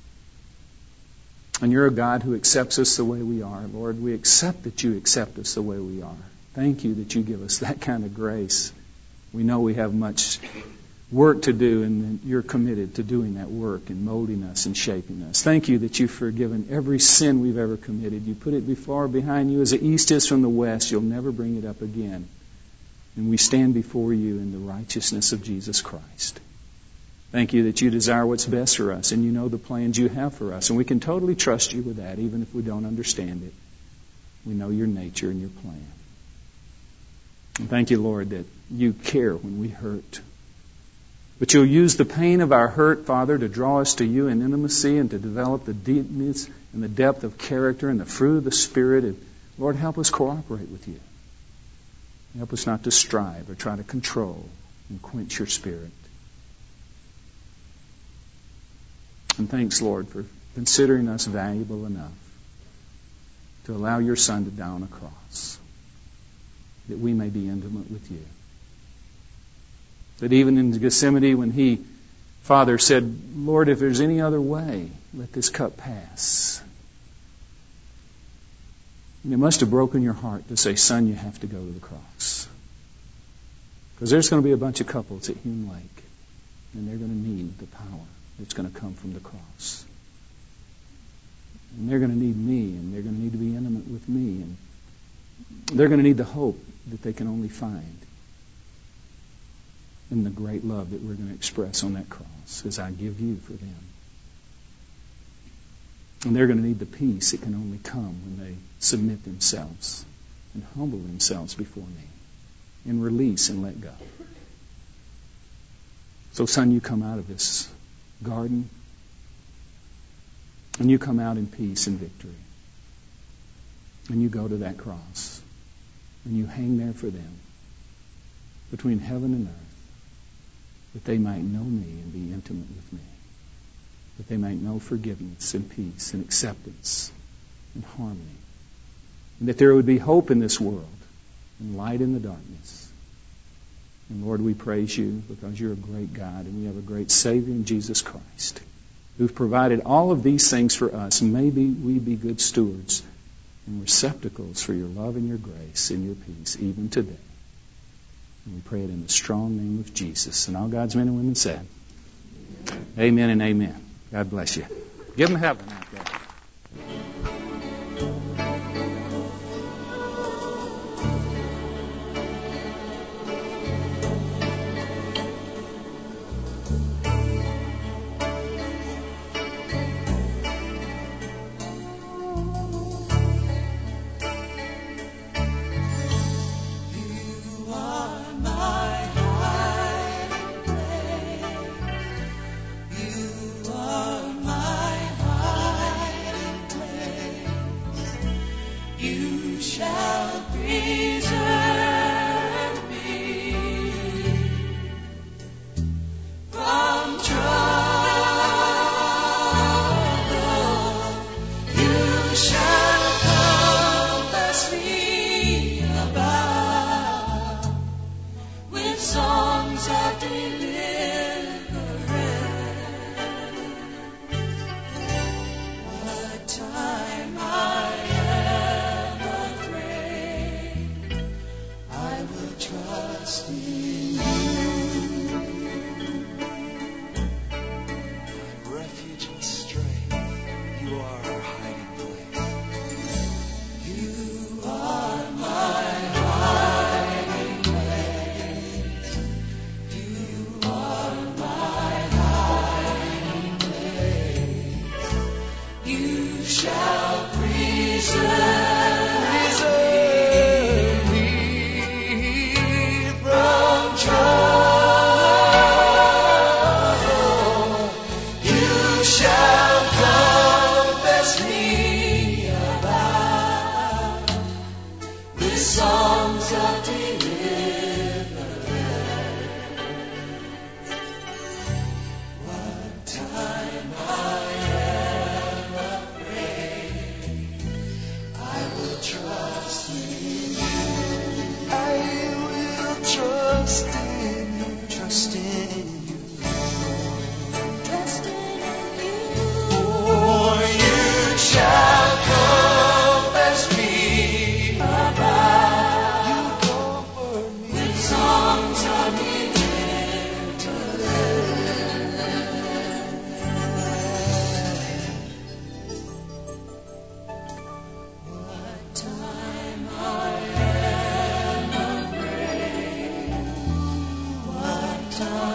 And You're a God who accepts us the way we are. Lord, we accept that You accept us the way we are. Thank You that You give us that kind of grace. We know we have much work to do, and You're committed to doing that work and molding us and shaping us. Thank You that You've forgiven every sin we've ever committed. You put it before behind You as the east is from the west. You'll never bring it up again. And we stand before You in the righteousness of Jesus Christ. Thank You that You desire what's best for us, and You know the plans You have for us. And we can totally trust You with that, even if we don't understand it. We know Your nature and Your plan. And thank You, Lord, that You care when we hurt. But You'll use the pain of our hurt, Father, to draw us to You in intimacy and to develop the deepness and the depth of character and the fruit of the Spirit. And Lord, help us cooperate with You. Help us not to strive or try to control and quench Your Spirit. And thanks, Lord, for considering us valuable enough to allow Your Son to die on a cross, that we may be intimate with You. That even in Gethsemane, when He, Father, said, Lord, if there's any other way, let this cup pass. And it must have broken Your heart to say, Son, you have to go to the cross. Because there's going to be a bunch of couples at Hume Lake, and they're going to need the power that's going to come from the cross. And they're going to need Me, and they're going to need to be intimate with Me, and they're going to need the hope that they can only find in the great love that we're going to express on that cross as I give You for them. And they're going to need the peace that can only come when they submit themselves and humble themselves before Me and release and let go. So, Son, You come out of this garden, and you come out in peace and victory. And you go to that cross, and you hang there for them, between heaven and earth, that they might know me and be intimate with me, that they might know forgiveness and peace and acceptance and harmony, and that there would be hope in this world and light in the darkness. And Lord, we praise you because you're a great God, and we have a great Savior in Jesus Christ, who've provided all of these things for us. And maybe we be good stewards and receptacles for your love and your grace and your peace even today. And we pray it in the strong name of Jesus. And all God's men and women said, amen and amen. God bless you. Give them heaven out there. Time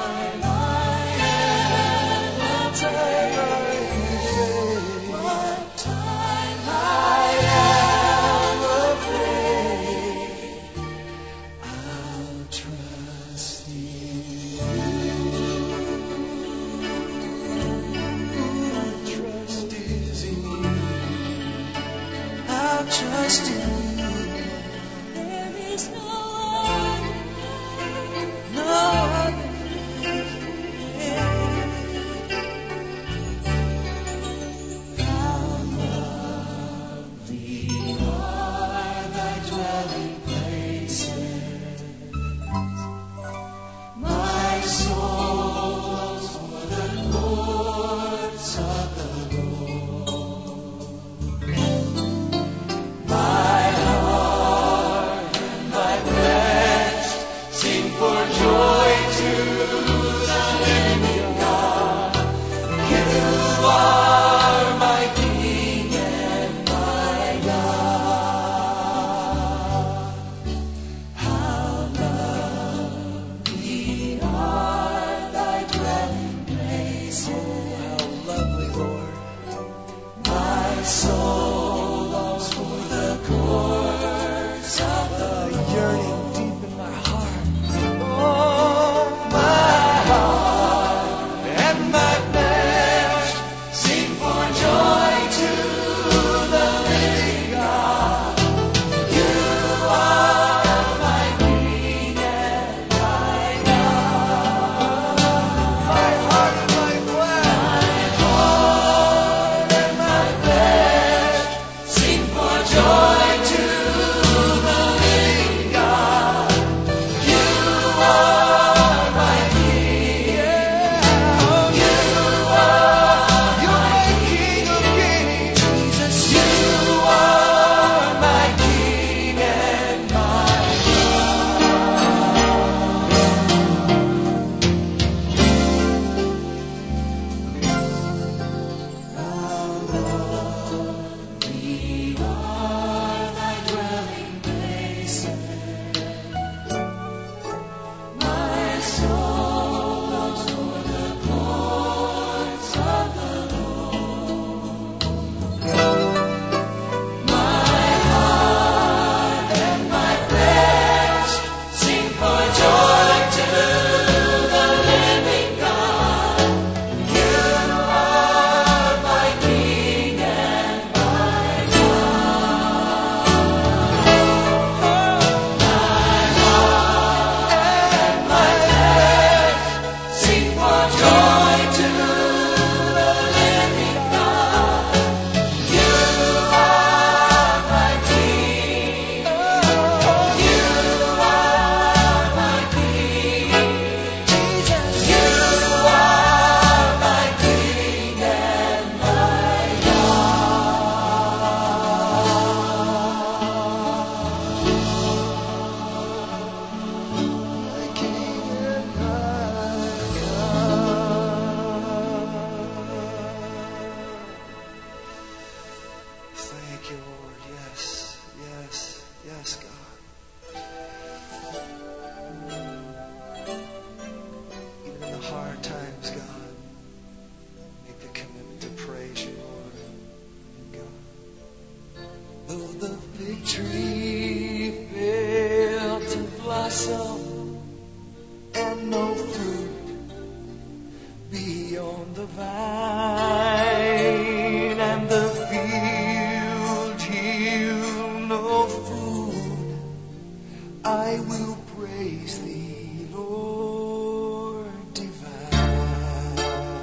and no fruit beyond the vine, and the field yield no food, I will praise thee, Lord divine.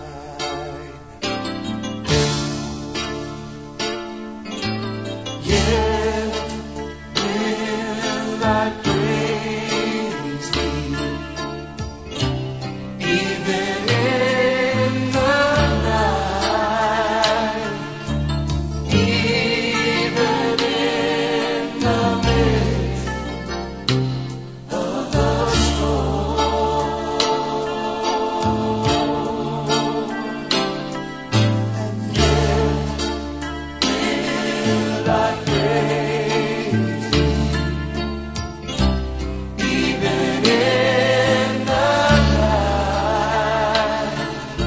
Yet will I praise thee, even in the night, even in the midst of the storm. And yet will I praise thee, even in the night,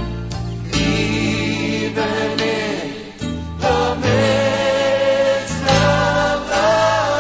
even in the midst of the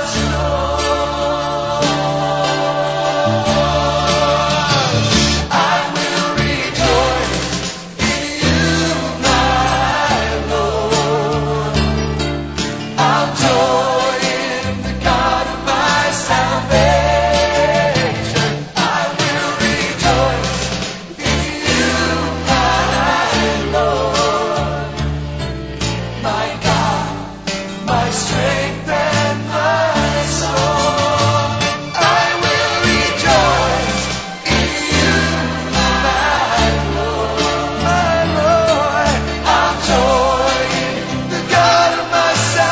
storm. I will rejoice in you, my Lord. I'll joy in the God of my salvation. I will rejoice in you, my Lord. My God, my strength and my song. I will rejoice in you, my Lord. My Lord, I'll joy in the God of my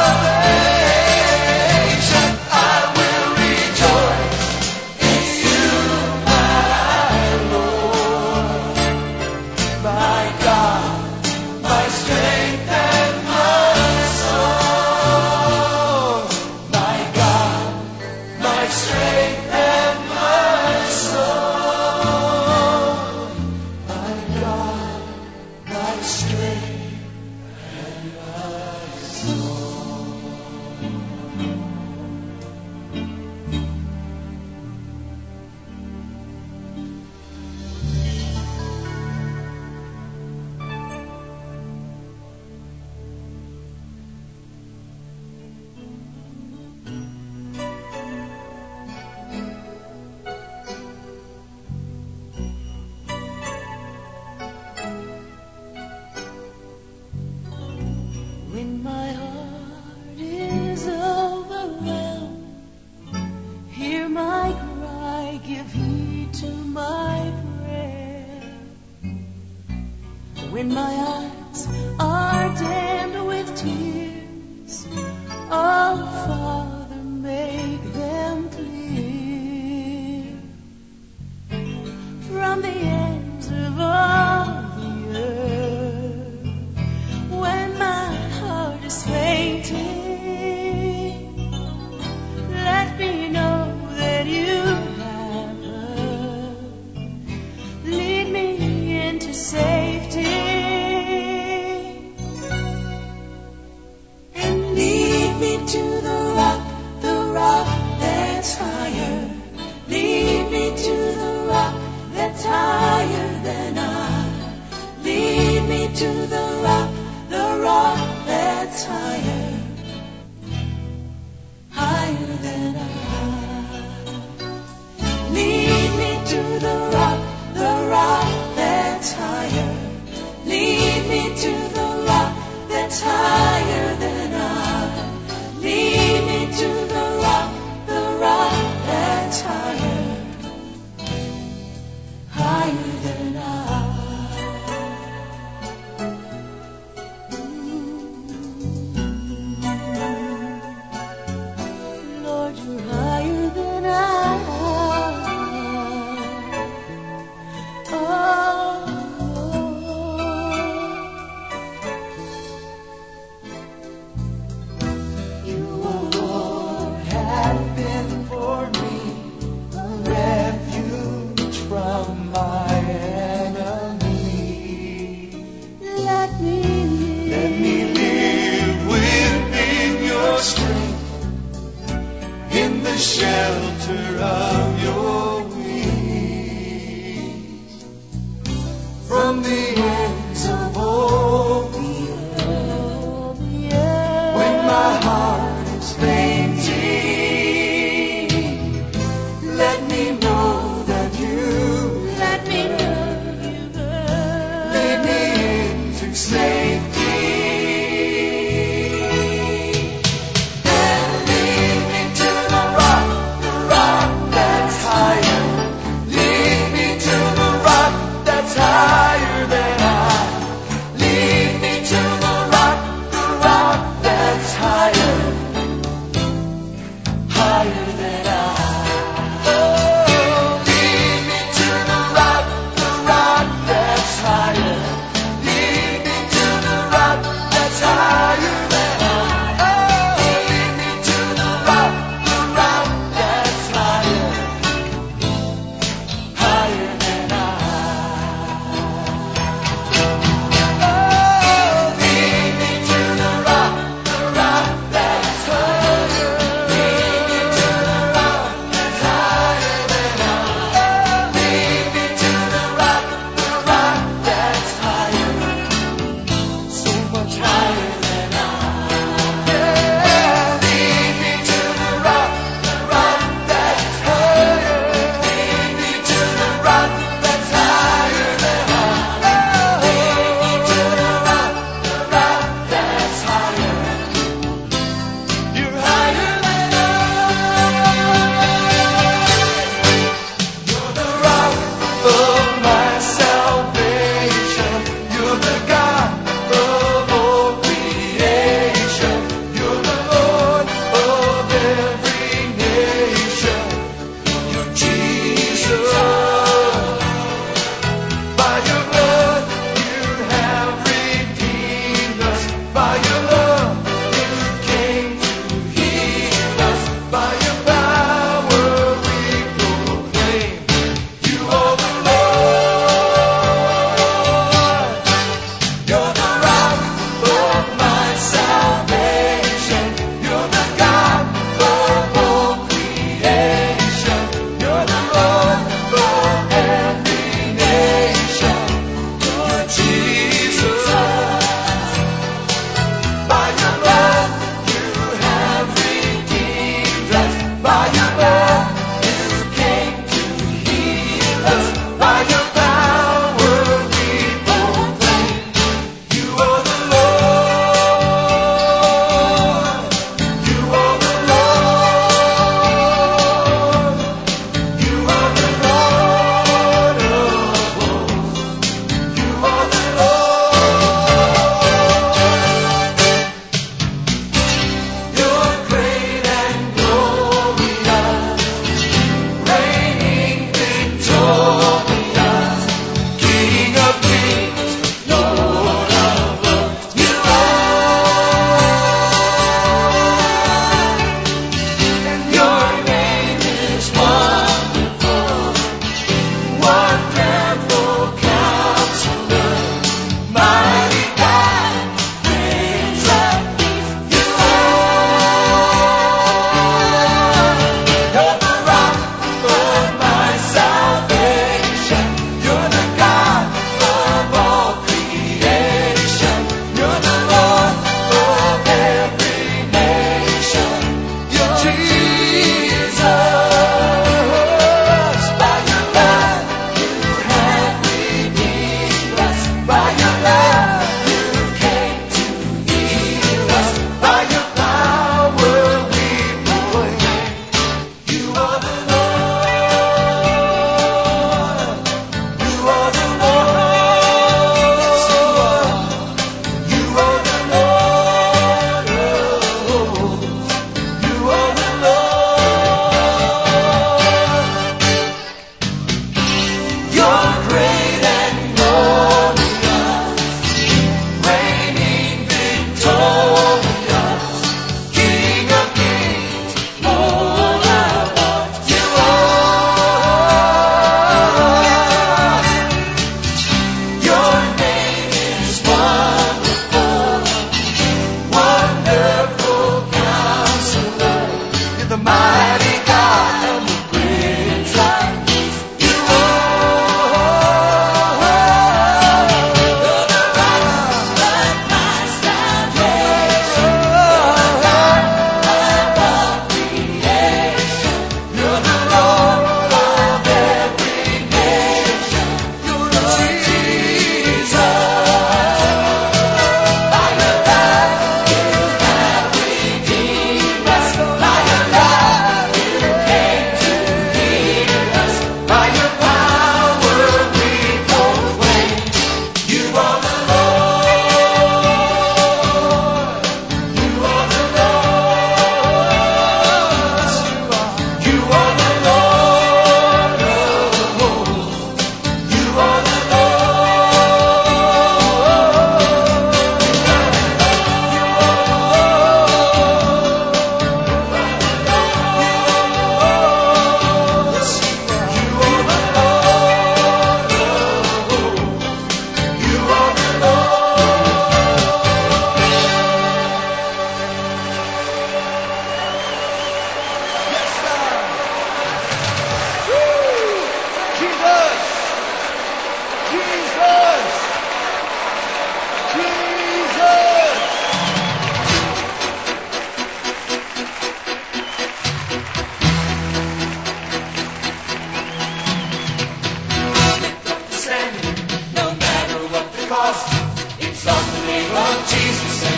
salvation. I will rejoice in you, my Lord. My God, my strength and my song. My God, my strength and my song. My God, my strength and my song. When my heart is overwhelmed, hear my cry, give heed to my prayer. When my eyes are dimmed with tears, oh Father, make them clear. From the ends of all the earth, when my heart is fainting, let me know that you have heard. Lead me into safety, and lead me to the rock that's higher. Lead me to the rock that's higher than I. Lead me to the rock that's higher, higher than I. Lead me to the rock that's higher. Lead me to the rock that's higher than I. Lead me to the rock that's higher, higher than I. Lord, you're higher than I. You, O Lord, have been for me a refuge from my enemy. Let me live within your strength, in the shelter of your wings.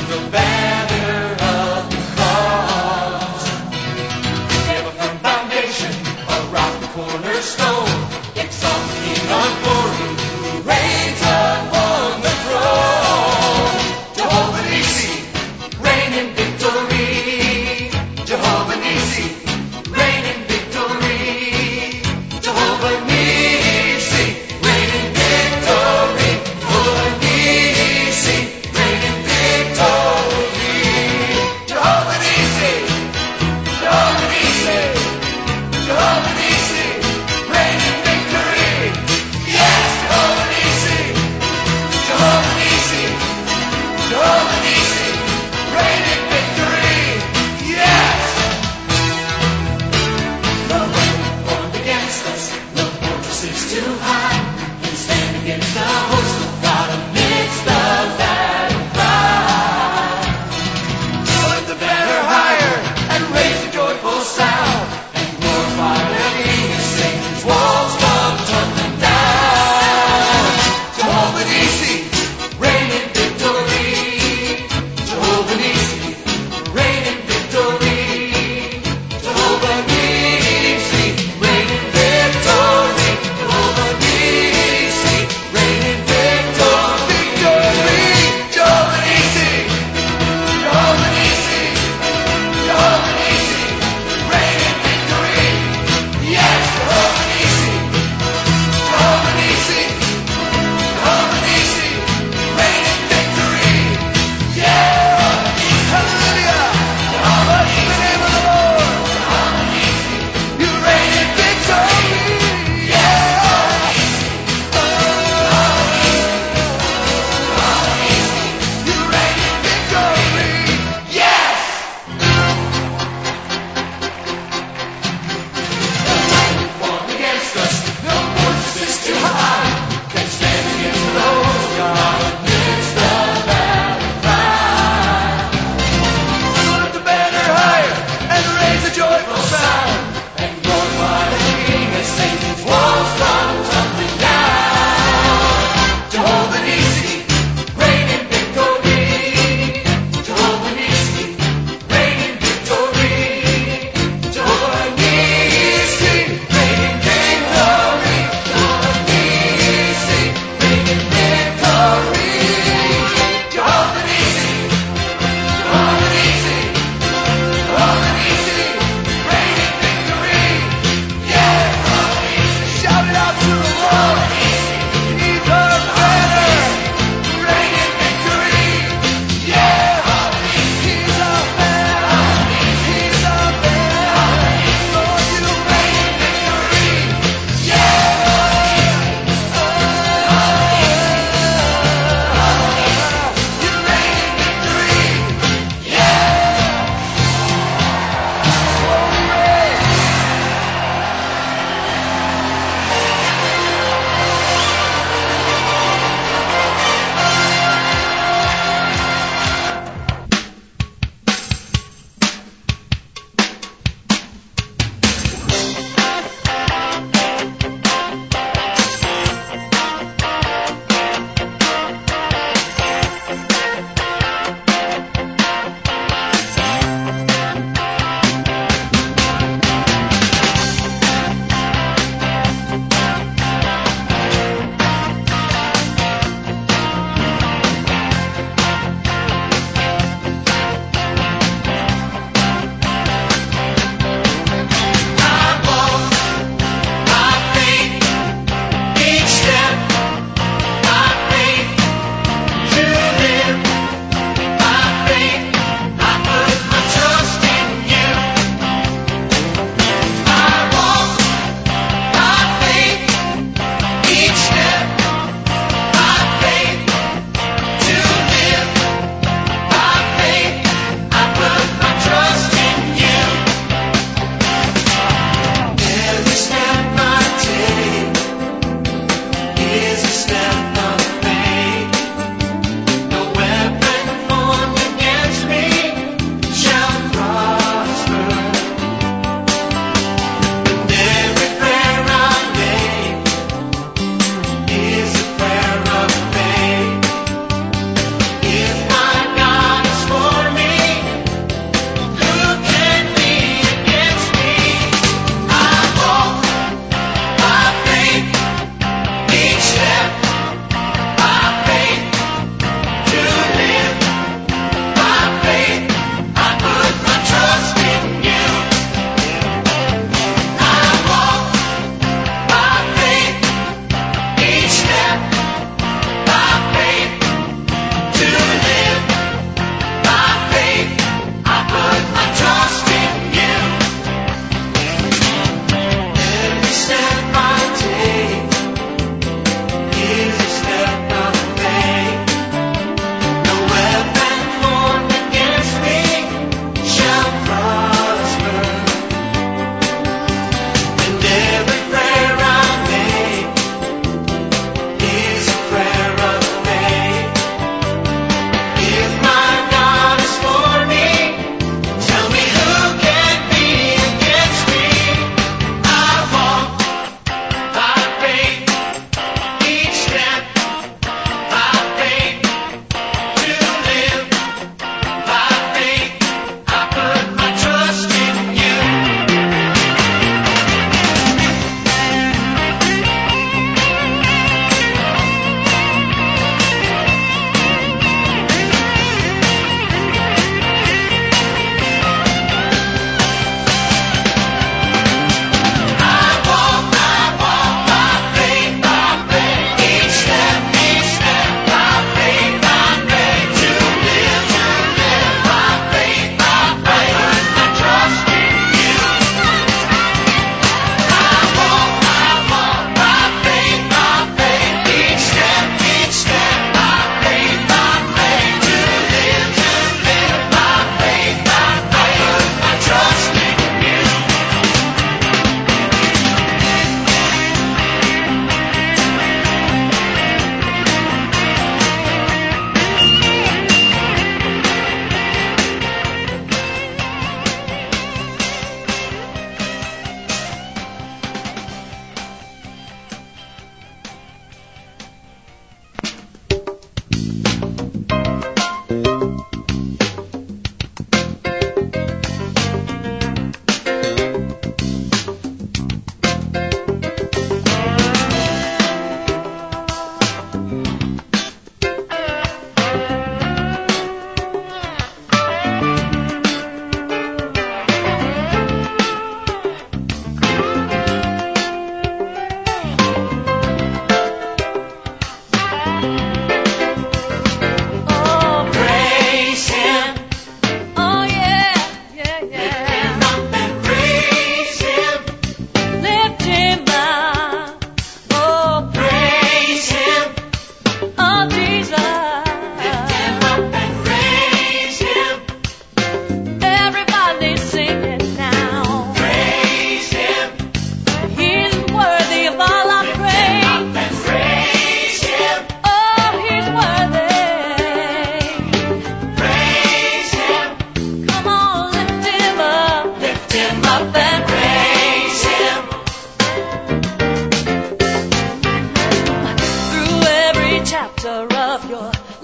the banner of the cross. Give a firm foundation, a rock, the cornerstone. Exalt the King of glory, who reigns upon the throne. Jehovah Nissi, reign in victory. Jehovah Nissi, reign in victory. Jehovah Nissi, reign in victory. Jehovah Nissi, reign in victory. Jehovah Nissi, Jehovah Nissi, Jehovah Nissi, reign in victory. Yes, Jehovah Nissi, Jehovah Nissi, Jehovah Nissi, reign in victory. Yes. The weapon formed against us, the fortress is too high. Can stand against the host of God amidst the battle cry. Put the banner higher and raise a joyful sound, and glorify the King as Satan's walls come tumbling down. Jehovah Nissi, reign in victory. Jehovah Nissi, reign in victory. Jehovah Nissi, reign in victory. Jehovah Nissi, reign in victory.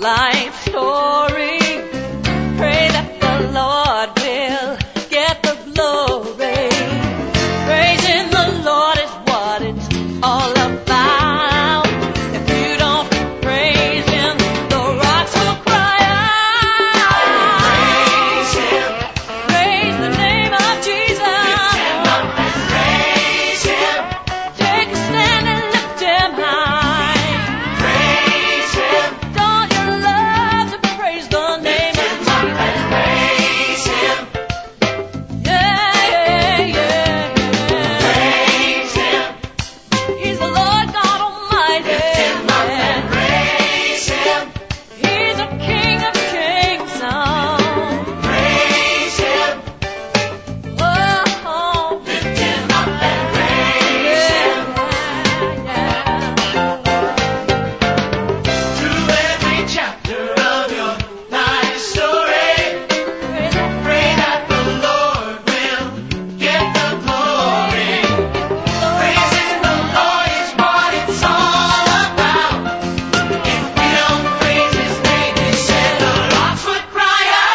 life story. Pray that the Lord will get the glory. Praising the Lord is what it's all about. If you don't praise Him, the rocks will cry out. Praise Him. Praise the name of Jesus. Lift Him up and praise Him. Take a stand and lift Him high. Praise Him. Don't you love to praise the name of Jesus? Praise Him. Yeah, yeah, yeah. Praise Him. He's the Lord God Almighty. Lift Him up and praise Him. He's a King of Kings. Praise Him. Oh, lift Him up and praise Him. Through every chapter of your life story, pray that the Lord will get the glory. Praising the Lord is what it's all about. If we don't praise His name, He said the rocks would cry out.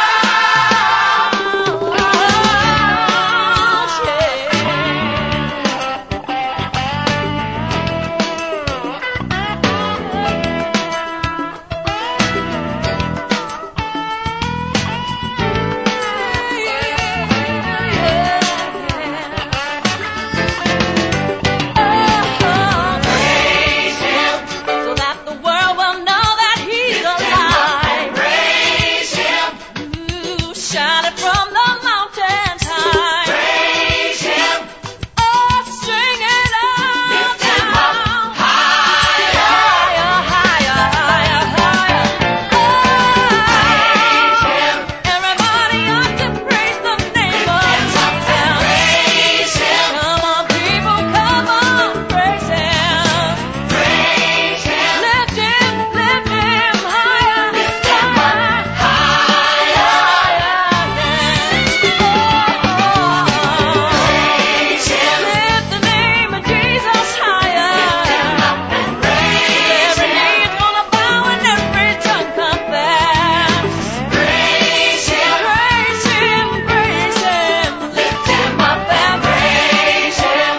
Praise Him, so that the world will know that He's alive. Praise Him, shining from the mountains high. Praise Him, oh, sing it out. Lift Him up higher, higher, higher, higher. Praise Him, everybody ought to praise the name of Jesus. Praise Him, come on, people, come on, praise Him. Praise Him, lift Him higher, lift Him up higher, praise Him, lift the name of Jesus higher, lift Him up and praise Him. Every knee is gonna bow and every tongue confess. Praise Him, praise Him, praise Him, lift Him up and praise Him.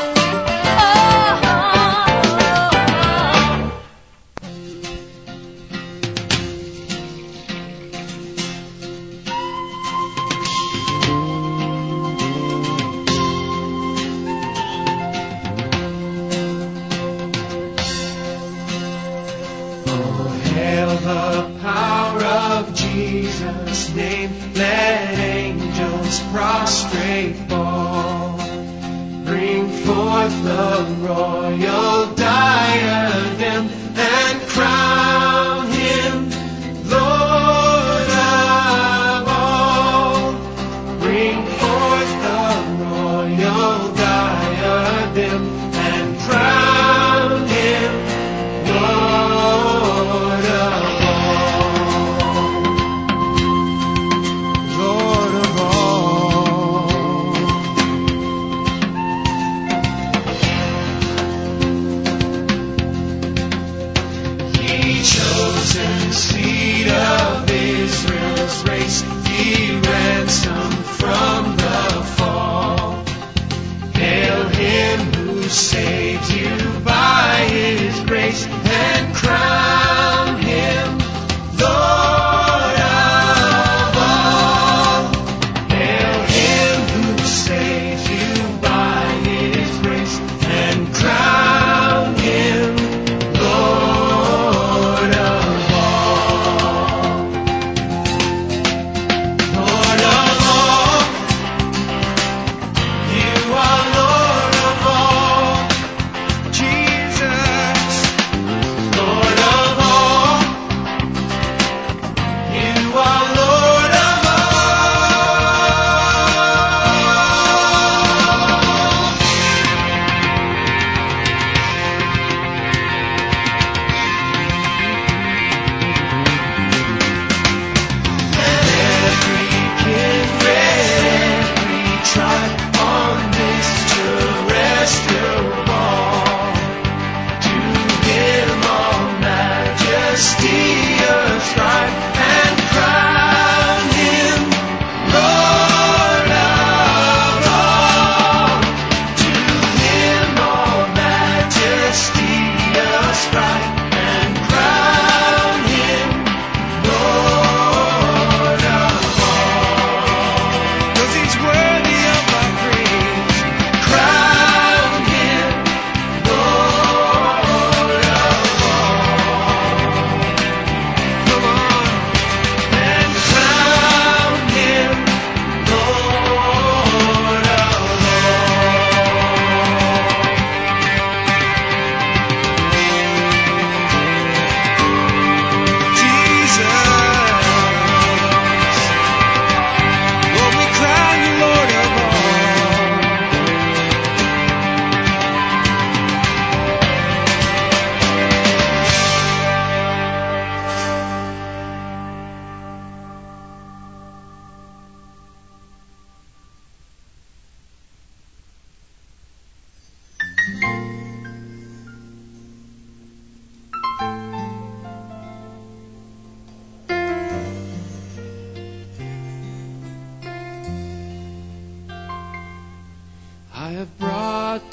Oh, hail the power of Jesus' name. Let angels prostrate fall. Bring forth the royal diadem and crown Him Lord of all. Bring forth the royal diadem and crown Him Lord of all. Lord of all. Ye chosen seed of Israel's race, ye ransomed from the fall. Hail Him who saved you by His grace and crown Him Lord of all. Hail Him who saved you by His grace and crown Him Lord of all. Lord of all. You are Lord of all. Jesus, Lord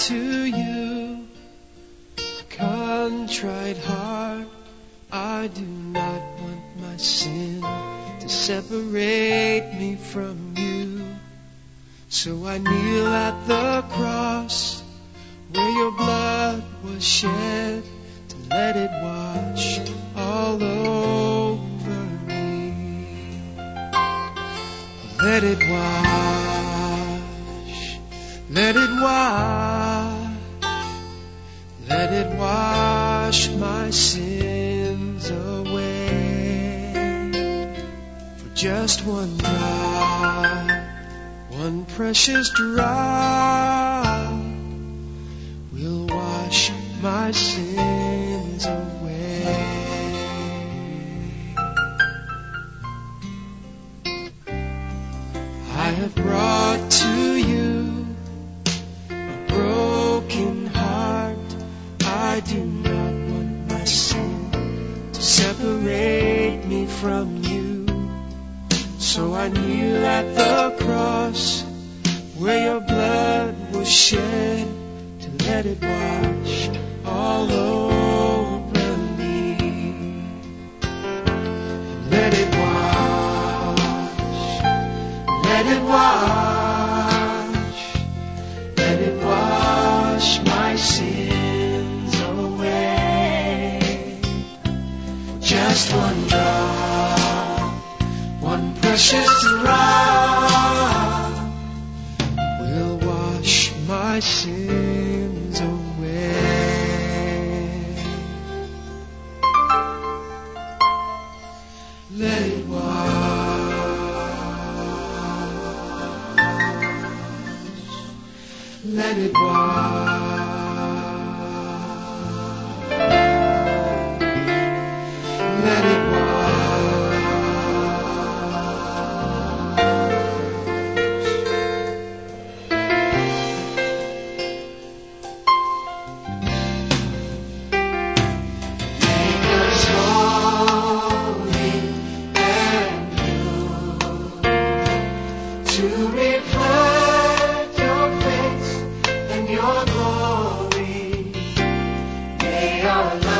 to you, contrite heart. I do not want my sin to separate me from you. So I kneel at the cross where your blood was shed, to let it wash all over me. Let it wash, let it wash, let it wash my sins away. For just one drop, one precious drop will wash my sins away. I have brought to you a broken heart. I do not want my sin to separate me from you. So I kneel at the cross where your blood was shed, to let it wash all over me. Let it wash, let it wash, let it wash my sins away. Just one drop, one precious drop will wash my sins away. Let it wash, let it wash, let it wash. Your glory, may our lives